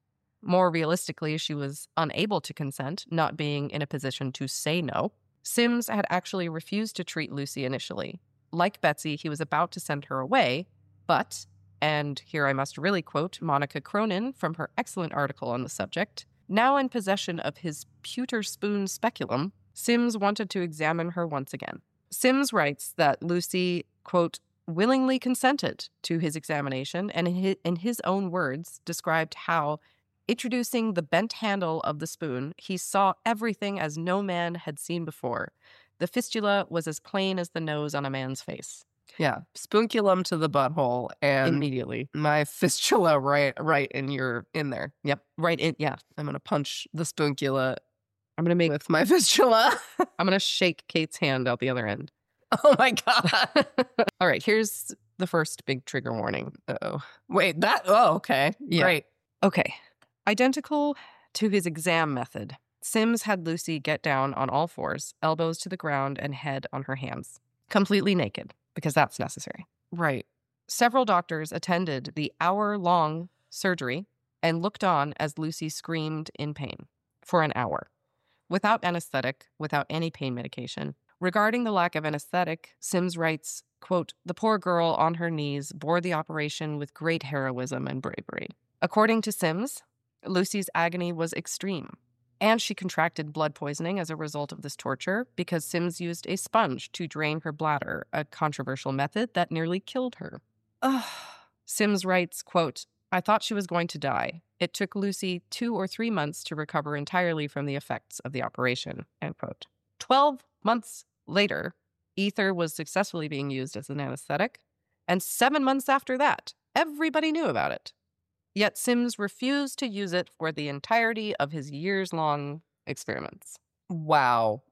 More realistically, she was unable to consent, not being in a position to say no. Sims had actually refused to treat Lucy initially. Like Betsy, he was about to send her away, but, and here I must really quote Monica Cronin from her excellent article on the subject, now in possession of his pewter spoon speculum, Sims wanted to examine her once again. Sims writes that Lucy, quote, willingly consented to his examination and in his own words described how, introducing the bent handle of the spoon, he saw everything as no man had seen before. The fistula was as plain as the nose on a man's face. Yeah. Spoonculum to the butthole and Immediately. my fistula right right in your in there. Yep. Right in. Yeah. I'm going to punch the spooncula I'm going to make with my fistula. I'm going to shake Kate's hand out the other end. Oh my God. All right. Here's the first big trigger warning. Oh, wait, that. Oh, okay. Yeah. Great. Okay. Identical to his exam method, Sims had Lucy get down on all fours, elbows to the ground and head on her hands, completely naked, because that's necessary. Right. Several doctors attended the hour-long surgery and looked on as Lucy screamed in pain for an hour, without anesthetic, without any pain medication. Regarding the lack of anesthetic, Sims writes, quote, the poor girl on her knees bore the operation with great heroism and bravery. According to Sims, Lucy's agony was extreme, and she contracted blood poisoning as a result of this torture because Sims used a sponge to drain her bladder, a controversial method that nearly killed her. Ugh. Sims writes, quote, I thought she was going to die. It took Lucy two or three months to recover entirely from the effects of the operation, end quote. Twelve months later, ether was successfully being used as an anesthetic, and seven months after that, everybody knew about it. Yet Sims refused to use it for the entirety of his years-long experiments. Wow.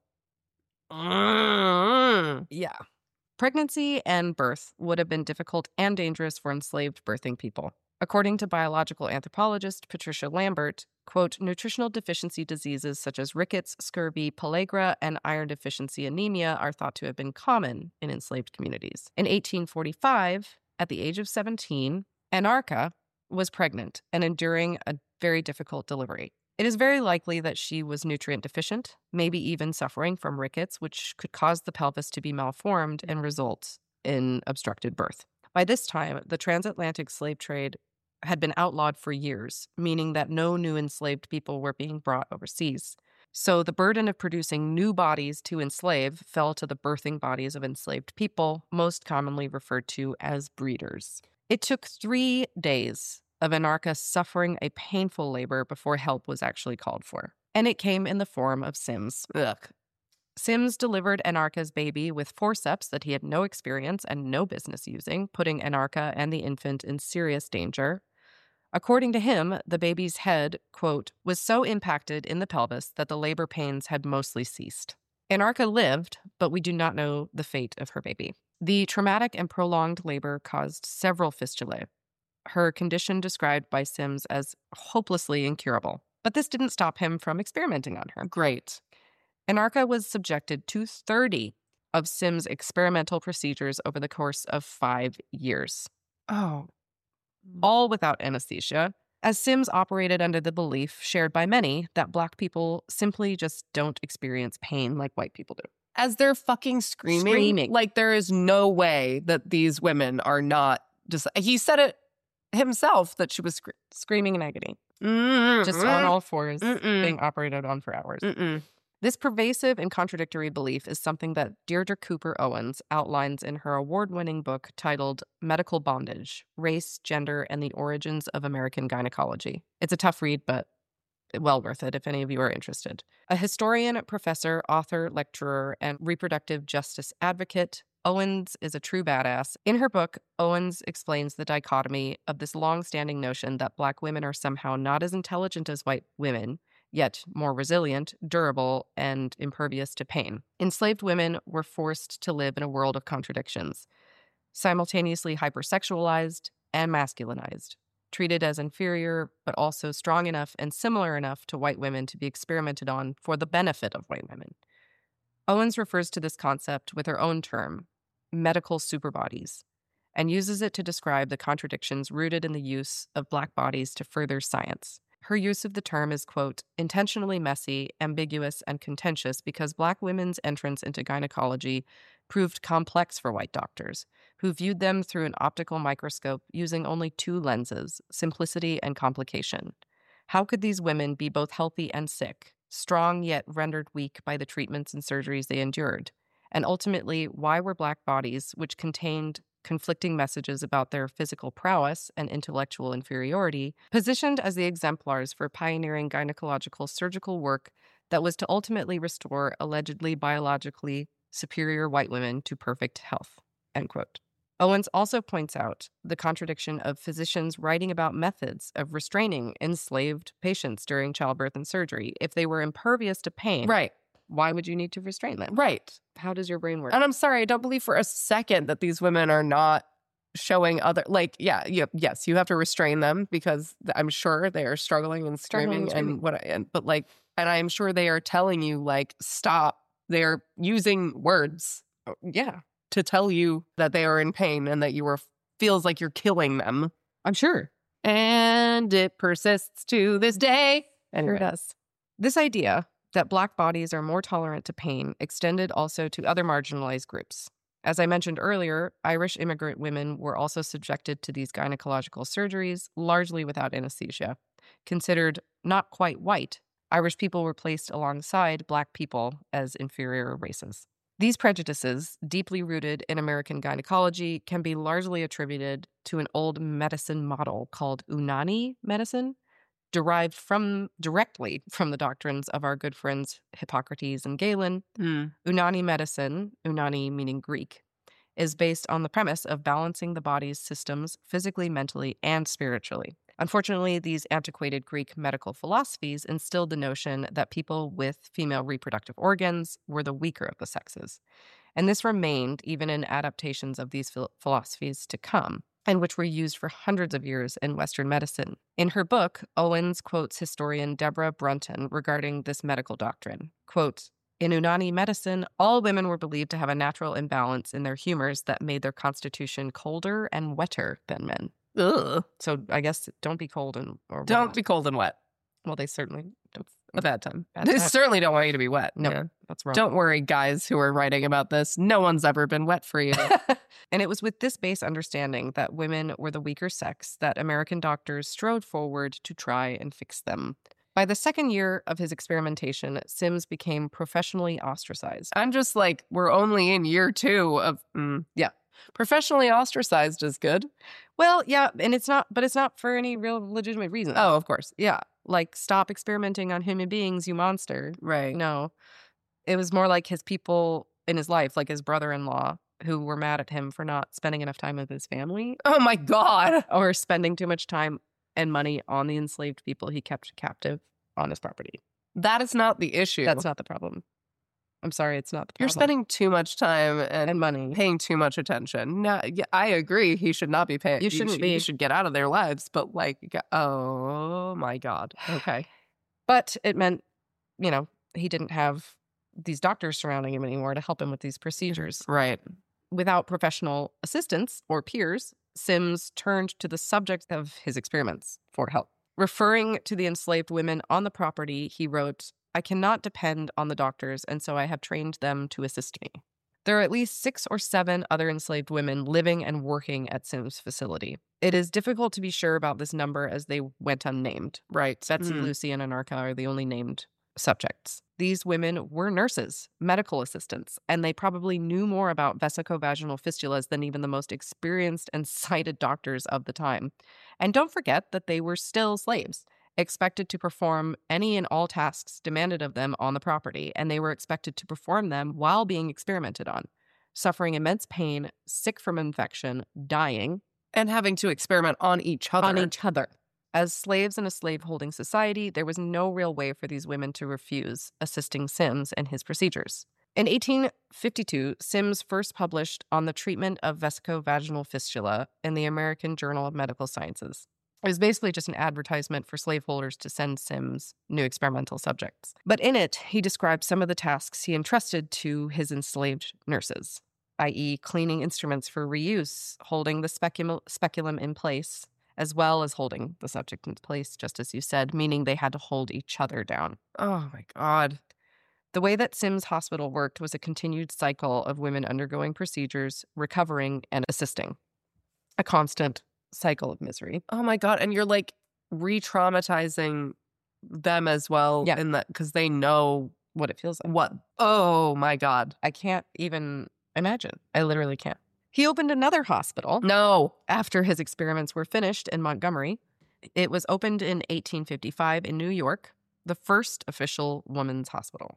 Mm. Yeah. Pregnancy and birth would have been difficult and dangerous for enslaved birthing people. According to biological anthropologist Patricia Lambert, quote, nutritional deficiency diseases such as rickets, scurvy, pellagra, and iron deficiency anemia are thought to have been common in enslaved communities. In eighteen forty-five, at the age of seventeen, Anarcha was pregnant and enduring a very difficult delivery. It is very likely that she was nutrient deficient, maybe even suffering from rickets, which could cause the pelvis to be malformed and result in obstructed birth. By this time, the transatlantic slave trade had been outlawed for years, meaning that no new enslaved people were being brought overseas. So the burden of producing new bodies to enslave fell to the birthing bodies of enslaved people, most commonly referred to as breeders. It took three days of Anarcha suffering a painful labor before help was actually called for. And it came in the form of Sims. Ugh. Sims delivered Anarcha's baby with forceps that he had no experience and no business using, putting Anarcha and the infant in serious danger. According to him, the baby's head, quote, was so impacted in the pelvis that the labor pains had mostly ceased. Anarcha lived, but we do not know the fate of her baby. The traumatic and prolonged labor caused several fistulae, her condition described by Sims as hopelessly incurable. But this didn't stop him from experimenting on her. Great. Anarcha was subjected to thirty of Sims' experimental procedures over the course of five years. Oh. All without anesthesia, as Sims operated under the belief shared by many that Black people simply just don't experience pain like white people do. As they're fucking screaming, Screaming. like there is no way that these women are not just. He said it himself that she was scre- Screaming in agony, mm-mm, just on all fours, mm-mm, being operated on for hours. mm-mm. This pervasive and contradictory belief is something that Deirdre Cooper Owens outlines in her award-winning book titled Medical Bondage: Race, Gender, and the Origins of American Gynecology. It's a tough read, but well worth it if any of you are interested. A historian, professor, author, lecturer, and reproductive justice advocate, Owens is a true badass. In her book, Owens explains the dichotomy of this long-standing notion that Black women are somehow not as intelligent as white women, yet more resilient, durable, and impervious to pain. Enslaved women were forced to live in a world of contradictions, simultaneously hypersexualized and masculinized, treated as inferior, but also strong enough and similar enough to white women to be experimented on for the benefit of white women. Owens refers to this concept with her own term, medical superbodies, and uses it to describe the contradictions rooted in the use of Black bodies to further science. Her use of the term is, quote, intentionally messy, ambiguous, and contentious because Black women's entrance into gynecology proved complex for white doctors, who viewed them through an optical microscope using only two lenses, simplicity and complication. How could these women be both healthy and sick, strong yet rendered weak by the treatments and surgeries they endured? And ultimately, why were Black bodies, which contained conflicting messages about their physical prowess and intellectual inferiority, positioned as the exemplars for pioneering gynecological surgical work that was to ultimately restore allegedly biologically superior white women to perfect health, end quote. Owens also points out the contradiction of physicians writing about methods of restraining enslaved patients during childbirth and surgery. If they were impervious to pain, Right. why would you need to restrain them? Right. How does your brain work? And I'm sorry, I don't believe for a second that these women are not showing other, like, yeah, you, yes, you have to restrain them because I'm sure they are struggling and Struggling screaming and and what, and, but like, and I'm sure they are telling you, like, stop. They're using words Yeah, to tell you that they are in pain and that you are, feels like you're killing them. I'm sure. And it persists to this day. Anyway. Sure does. This idea that Black bodies are more tolerant to pain extended also to other marginalized groups. As I mentioned earlier, Irish immigrant women were also subjected to these gynecological surgeries, largely without anesthesia. Considered not quite white, Irish people were placed alongside Black people as inferior races. These prejudices, deeply rooted in American gynecology, can be largely attributed to an old medicine model called Unani medicine, derived from directly from the doctrines of our good friends Hippocrates and Galen. Mm. Unani medicine, Unani meaning Greek, is based on the premise of balancing the body's systems physically, mentally, and spiritually. Unfortunately, these antiquated Greek medical philosophies instilled the notion that people with female reproductive organs were the weaker of the sexes. And this remained even in adaptations of these phil- philosophies to come, and which were used for hundreds of years in Western medicine. In her book, Owens quotes historian Deborah Brunton regarding this medical doctrine. Quote, in Unani medicine, all women were believed to have a natural imbalance in their humors that made their constitution colder and wetter than men. Ugh. So I guess don't be cold and or Don't wet. be cold and wet. Well, they certainly don't. A bad time. Bad They time. certainly don't want you to be wet. No, Yeah. that's wrong. Don't worry, guys who are writing about this. No one's ever been wet for you. And it was with this base understanding that women were the weaker sex that American doctors strode forward to try and fix them. By the second year of his experimentation, Sims became professionally ostracized. I'm just like, we're only in year two of, mm, yeah. Professionally ostracized is good. Well, yeah, and it's not, but it's not for any real legitimate reason. Oh, of course. Yeah, like stop experimenting on human beings, you monster. Right. No, it was more like his people in his life, like his brother-in-law, who were mad at him for not spending enough time with his family Oh my God. or spending too much time and money on the enslaved people he kept captive on his property. That is not the issue. That's not the problem. I'm sorry, it's not the problem. You're spending too much time and, and money. paying too much attention. No, yeah, I agree. He should not be paying. You shouldn't should, be. He should get out of their lives. But like, oh my God. Okay. But it meant, you know, he didn't have these doctors surrounding him anymore to help him with these procedures. Right. Without professional assistants or peers, Sims turned to the subject of his experiments for help. Referring to the enslaved women on the property, he wrote, I cannot depend on the doctors, and so I have trained them to assist me. There are at least six or seven other enslaved women living and working at Sims' facility. It is difficult to be sure about this number as they went unnamed. Right. Betsy, Mm. Lucy, and Anarcha are the only named subjects. These women were nurses, medical assistants, and they probably knew more about vesicovaginal fistulas than even the most experienced and cited doctors of the time. And don't forget that they were still slaves, expected to perform any and all tasks demanded of them on the property, and they were expected to perform them while being experimented on, suffering immense pain, sick from infection, dying, And having to experiment on each other. on each other. As slaves in a slave-holding society, there was no real way for these women to refuse assisting Sims in his procedures. In eighteen fifty-two, Sims first published on the treatment of vesicovaginal fistula in the American Journal of Medical Sciences. It was basically just an advertisement for slaveholders to send Sims new experimental subjects. But in it, he described some of the tasks he entrusted to his enslaved nurses, that is cleaning instruments for reuse, holding the speculum, speculum in place, as well as holding the subject in place, just as you said, meaning they had to hold each other down. Oh, my God. The way that Sims Hospital worked was a continued cycle of women undergoing procedures, recovering, and assisting. A constant cycle of misery. Oh, my God. And you're like re-traumatizing them as well. Yeah. In that, because they know What it feels like. what. Oh, my God. I can't even imagine. I literally can't. He opened another hospital No. after his experiments were finished in Montgomery. It was opened in eighteen fifty-five in New York, the first official women's hospital.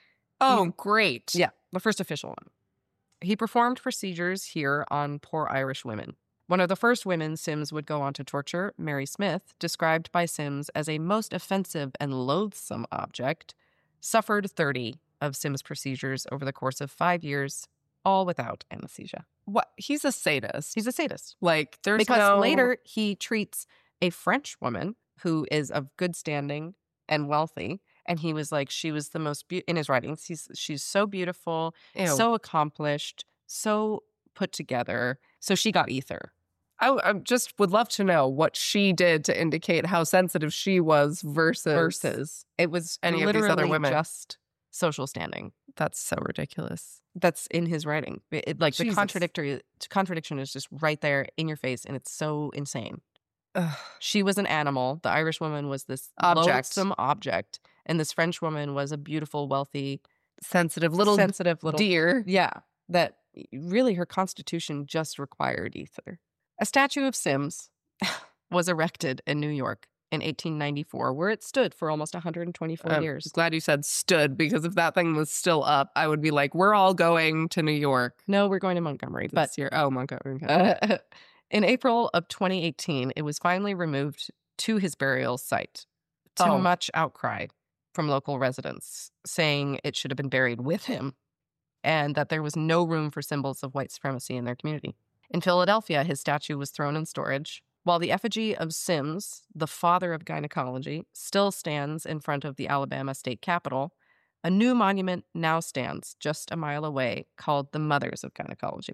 Oh, He- great. Yeah, the first official one. He performed procedures here on poor Irish women. One of the first women Sims would go on to torture, Mary Smith, described by Sims as a most offensive and loathsome object, suffered thirty of Sims' procedures over the course of five years, all without anesthesia. What? He's a sadist. He's a sadist. Like, there's Because no... later he treats a French woman who is of good standing and wealthy, and he was like, she was the most, be- in his writings, he's she's so beautiful, Ew. so accomplished, so put together. So she got ether. I, I just would love to know what she did to indicate how sensitive she was versus... Versus it was any of these literally other women. just social standing. That's so ridiculous. That's in his writing. It, it- like Jesus. the contradictory contradiction is just right there in your face, and it's so insane. Ugh. She was an animal. The Irish woman was this Object. loathsome object, and this French woman was a beautiful, wealthy, Sensitive little sensitive little deer. Yeah, that really her constitution just required ether. A statue of Sims was erected in New York in eighteen ninety-four, where it stood for almost one hundred twenty-four I'm years. glad you said stood, because if that thing was still up, I would be like, we're all going to New York No, we're going to Montgomery, but this year. Oh, Montgomery. Okay. Uh, in April of twenty eighteen, it was finally removed to his burial site to Oh. much outcry from local residents, saying it should have been buried with him and that there was no room for symbols of white supremacy in their community. In Philadelphia, his statue was thrown in storage, while the effigy of Sims, the father of gynecology, still stands in front of the Alabama state capitol. A new monument now stands just a mile away called the Mothers of Gynecology.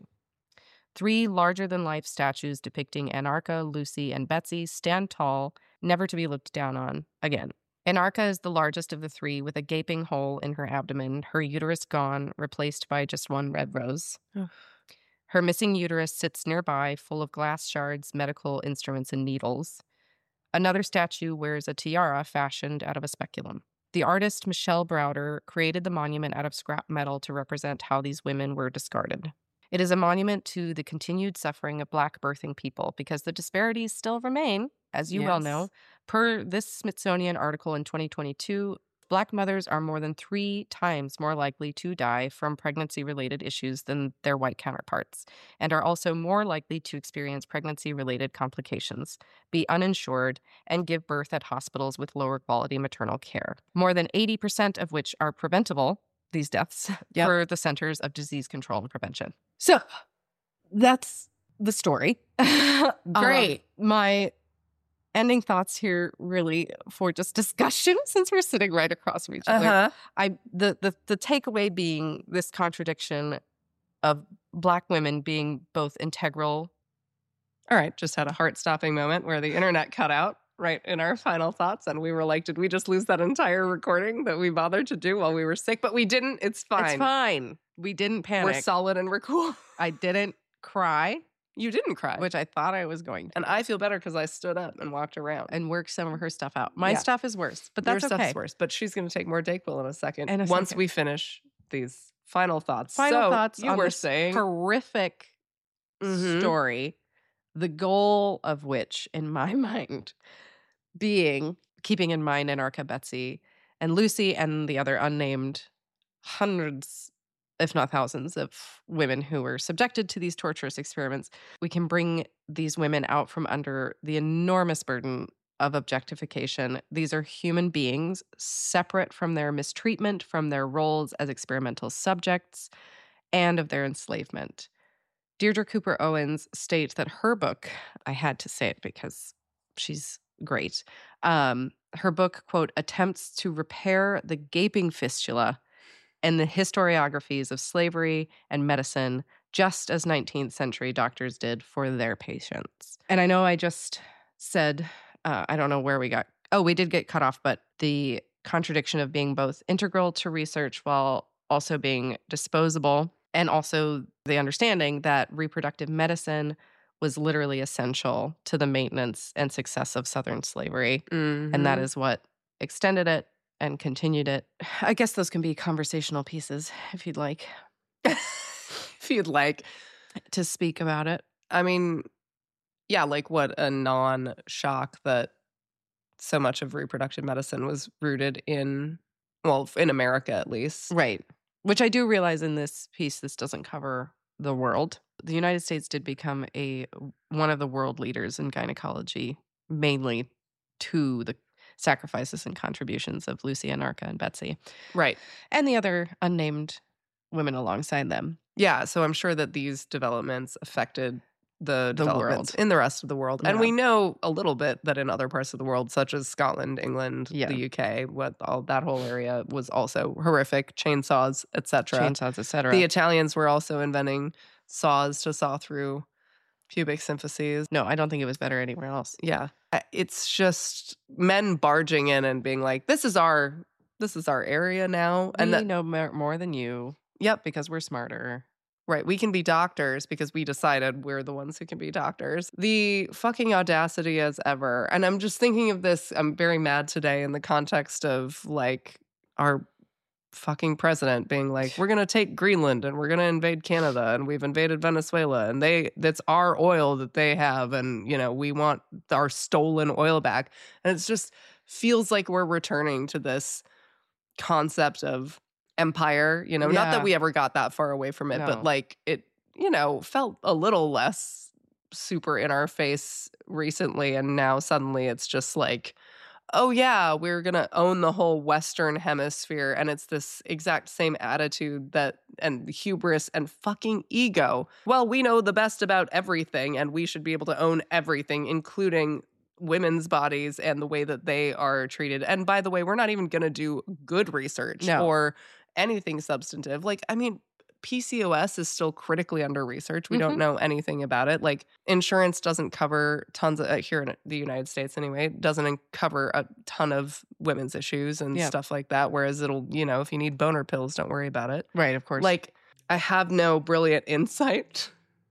Three larger-than-life statues depicting Anarcha, Lucy, and Betsy stand tall, never to be looked down on again. Anarcha is the largest of the three, with a gaping hole in her abdomen, her uterus gone, replaced by just one red rose. Ugh. Her missing uterus sits nearby, full of glass shards, medical instruments, and needles. Another statue wears a tiara fashioned out of a speculum. The artist Michelle Browder created the monument out of scrap metal to represent how these women were discarded. It is a monument to the continued suffering of Black birthing people, because the disparities still remain, as you well Yes. know. Per this Smithsonian article in twenty twenty-two, Black mothers are more than three times more likely to die from pregnancy-related issues than their white counterparts, and are also more likely to experience pregnancy-related complications, be uninsured, and give birth at hospitals with lower quality maternal care. More than eighty percent of which are preventable, these deaths, Yep. for the Centers of Disease Control and Prevention. So that's the story. Great. Um, my ending thoughts here, really, for just discussion, since we're sitting right across from each other. Uh-huh. I the, the the takeaway being this contradiction of Black women being both integral. All right. Just had a heart-stopping moment where the internet cut out right in our final thoughts. And we were like, did we just lose that entire recording that we bothered to do while we were sick? But we didn't. It's fine. It's fine. We didn't panic. We're solid and we're cool. I didn't cry, You didn't cry. which I thought I was going to, and I feel better because I stood up and walked around. and work some of her stuff out. My Yeah. stuff is worse, but Your that's stuff's okay. worse. But she's going to take more Dayquil in a second. In a once second. we finish these final thoughts. Final so thoughts you on were this saying. horrific Mhm. story, the goal of which, in my mind, being keeping in mind Anarcha, Betsy, and Lucy, and the other unnamed hundreds, if not thousands, of women who were subjected to these torturous experiments. We can bring these women out from under the enormous burden of objectification. These are human beings separate from their mistreatment, from their roles as experimental subjects, and of their enslavement. Deirdre Cooper Owens states that her book, I had to say it because she's great, um, her book, quote, attempts to repair the gaping fistula and the historiographies of slavery and medicine, just as nineteenth century doctors did for their patients. And I know I just said, uh, I don't know where we got, oh, we did get cut off, but the contradiction of being both integral to research while also being disposable, and also the understanding that reproductive medicine was literally essential to the maintenance and success of Southern slavery. Mm-hmm. And that is what extended it and continued it. I guess those can be conversational pieces if you'd like. If you'd like to speak about it. I mean, yeah, like what a non-shock that so much of reproductive medicine was rooted in, well, in America at least. Right. Which I do realize in this piece, this doesn't cover the world. The United States did become a one of the world leaders in gynecology, mainly to the sacrifices and contributions of Lucy Anarcha and Betsy. Right. And the other unnamed women alongside them. Yeah, so I'm sure that these developments affected the, The developments world. in the rest of the world. And Yeah. we know a little bit that in other parts of the world, such as Scotland, England, Yeah. the U K, what all that whole area was also horrific, chainsaws, et cetera. Chainsaws, et cetera. The Italians were also inventing saws to saw through pubic symphyses. No, I don't think it was better anywhere else. Yeah. Uh, It's just men barging in and being like, this is our this is our area now. And And we that, know more, more than you yep, because we're smarter. right. We can be doctors because we decided we're the ones who can be doctors. The fucking audacity as ever. And I'm just thinking of this. I'm very mad today in the context of like our fucking president being like, we're going to take Greenland and we're going to invade Canada and we've invaded Venezuela and they that's our oil that they have. And, you know, we want our stolen oil back. And it's just feels like we're returning to this concept of empire, you know, not Yeah. that we ever got that far away from it, No. but like it, you know, felt a little less super in our face recently. And now suddenly it's just like, oh yeah, we're going to own the whole Western hemisphere. And it's this exact same attitude that, and hubris and fucking ego. Well, we know the best about everything and we should be able to own everything, including women's bodies and the way that they are treated. And by the way, we're not even going to do good research No. or anything substantive. Like, I mean, P C O S is still critically under research. We Mhm. don't know anything about it. Like, insurance doesn't cover tons of, uh, here in the United States anyway, doesn't cover a ton of women's issues and Yeah. stuff like that. Whereas it'll, you know, if you need boner pills, don't worry about it. Right, of course. Like, I have no brilliant insight,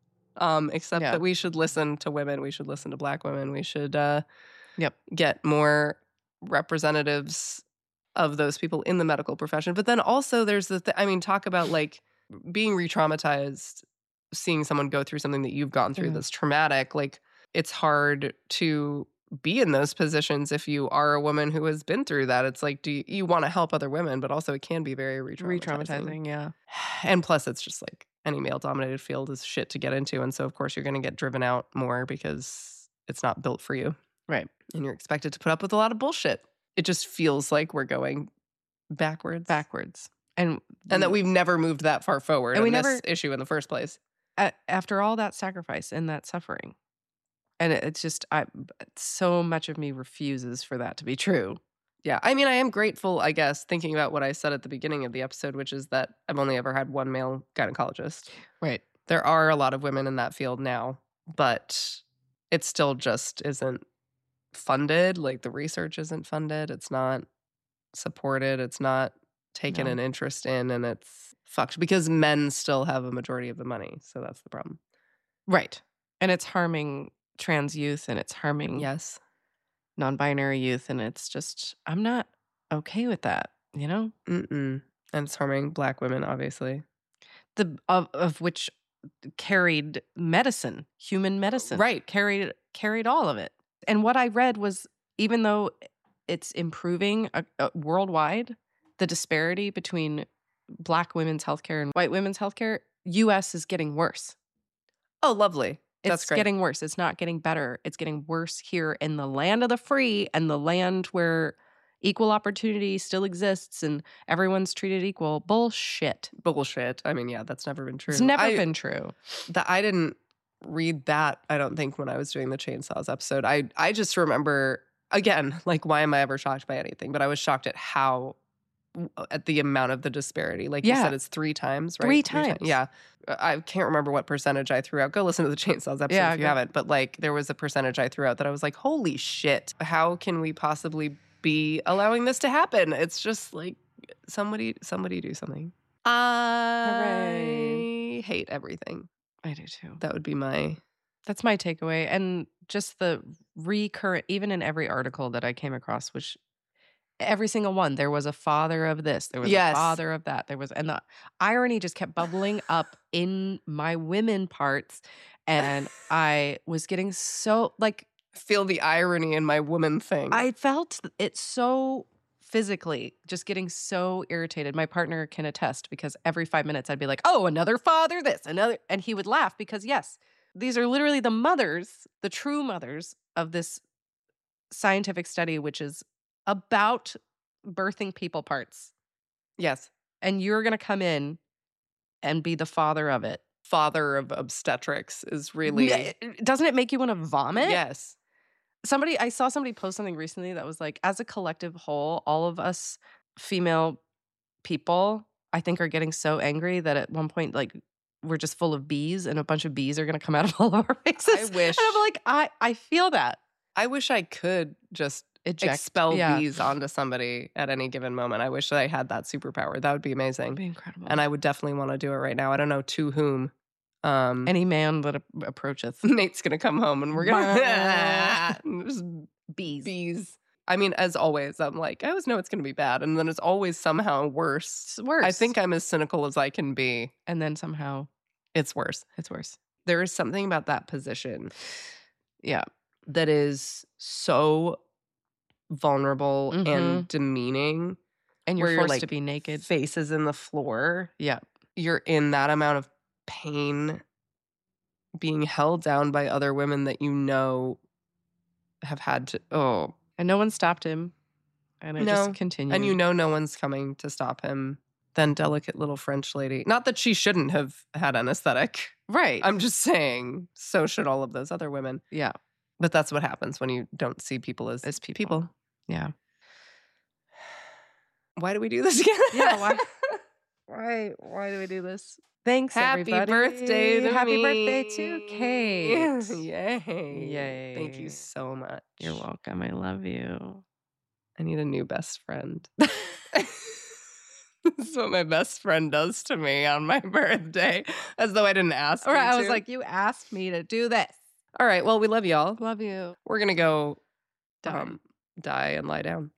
um, except Yeah. that we should listen to women. We should listen to Black women. We should uh, Yep. get more representatives of those people in the medical profession. But then also there's the, th- I mean, talk about like being re-traumatized, seeing someone go through something that you've gone through Mhm. that's traumatic. Like, it's hard to be in those positions if you are a woman who has been through that. It's like, do you, you want to help other women, but also it can be very re-traumatizing. Re-traumatizing, yeah. And plus, it's just like any male-dominated field is shit to get into. And so, of course, you're going to get driven out more because it's not built for you. Right. And you're expected to put up with a lot of bullshit. It just feels like we're going backwards. Backwards. And And that we've never moved that far forward And we in this never- issue in the first place. a- after all that sacrifice and that suffering. And it, it's just, I so much of me refuses for that to be true. Yeah. I mean, I am grateful, I guess, thinking about what I said at the beginning of the episode, which is that I've only ever had one male gynecologist. Right. There are a lot of women in that field now, but it still just isn't funded. Like, the research isn't funded. It's not supported. It's not taken No. an interest in, and it's fucked because men still have a majority of the money. So that's the problem. Right. And it's harming trans youth and it's harming Yes. non-binary youth. And it's just, I'm not okay with that, you know? Mm-mm. And it's harming Black women, obviously. The of, of which carried medicine, human medicine. Right. Carried carried all of it. And what I read was, even though it's improving uh, uh, worldwide, the disparity between Black women's healthcare and white women's healthcare, U S is getting worse. Oh, lovely. It's That's great. getting worse. It's not getting better. It's getting worse here in the land of the free and the land where equal opportunity still exists and everyone's treated equal. Bullshit. Bullshit. I mean, yeah, that's never been true. It's never I, been true. That I didn't read that, I don't think, when I was doing the Chainsaws episode. I I just remember, again, like, why am I ever shocked by anything? But I was shocked at how at the amount of the disparity. Like Yeah. you said, it's three times, right? Three ti- times. Yeah. I can't remember what percentage I threw out. Go listen to the Chainsaws episode Yeah, if you go. haven't. But like there was a percentage I threw out that I was like, holy shit, how can we possibly be allowing this to happen? It's just like somebody, somebody do something. I hate everything. I do too. That would be my... That's my takeaway. And just the recurrent, even in every article that I came across, which every single one, there was a father of this, there was Yes. a father of that, there was, and the irony just kept bubbling up in my women parts. And I was getting so, like, Feel the irony in my woman thing. I felt it so physically, just getting so irritated. My partner can attest because every five minutes I'd be like, oh, another father, this, another. And he would laugh because, yes, these are literally the mothers, the true mothers of this scientific study, which is about birthing people parts. Yes. And you're going to come in and be the father of it. Father of obstetrics is really... Doesn't it make you want to vomit? Yes. Somebody, I saw somebody post something recently that was like, as a collective whole, all of us female people, I think, are getting so angry that at one point, like, we're just full of bees and a bunch of bees are going to come out of all of our faces. I wish- And I'm like, I, I feel that. I wish I could just Eject. expel Yeah. bees onto somebody at any given moment. I wish that I had that superpower. That would be amazing. It'd be incredible. And I would definitely want to do it right now. I don't know to whom. Um, Any man that a- approacheth. Nate's going to come home and we're going Bah. to... just Bees. bees. I mean, as always, I'm like, I always know it's going to be bad. And then it's always somehow worse. It's worse. I think I'm as cynical as I can be. And then somehow It's worse. it's worse. There is something about that position Yeah. that is so vulnerable Mhm. and demeaning. And you're Where you're, forced like, to be naked. Faces in the floor. Yeah. You're in that amount of pain being held down by other women that you know have had to... Oh. And no one stopped him. And it No. just continued. And you know no one's coming to stop him. Then delicate little French lady. Not that she shouldn't have had anesthetic. Right. I'm just saying, so should all of those other women. yeah. But that's what happens when you don't see people as, As people. people. Yeah. Why do we do this again? Yeah. Why? why? Why do we do this? Thanks, Happy everybody. birthday to Happy me. birthday to Kate. Yay. Yay. Thank you so much. You're welcome. I love you. I need a new best friend. This is what my best friend does to me on my birthday, as though I didn't ask All right. her I was to. like, you asked me to do this. All right, well, we love y'all. Love you. We're going to go Die. um, die and lie down.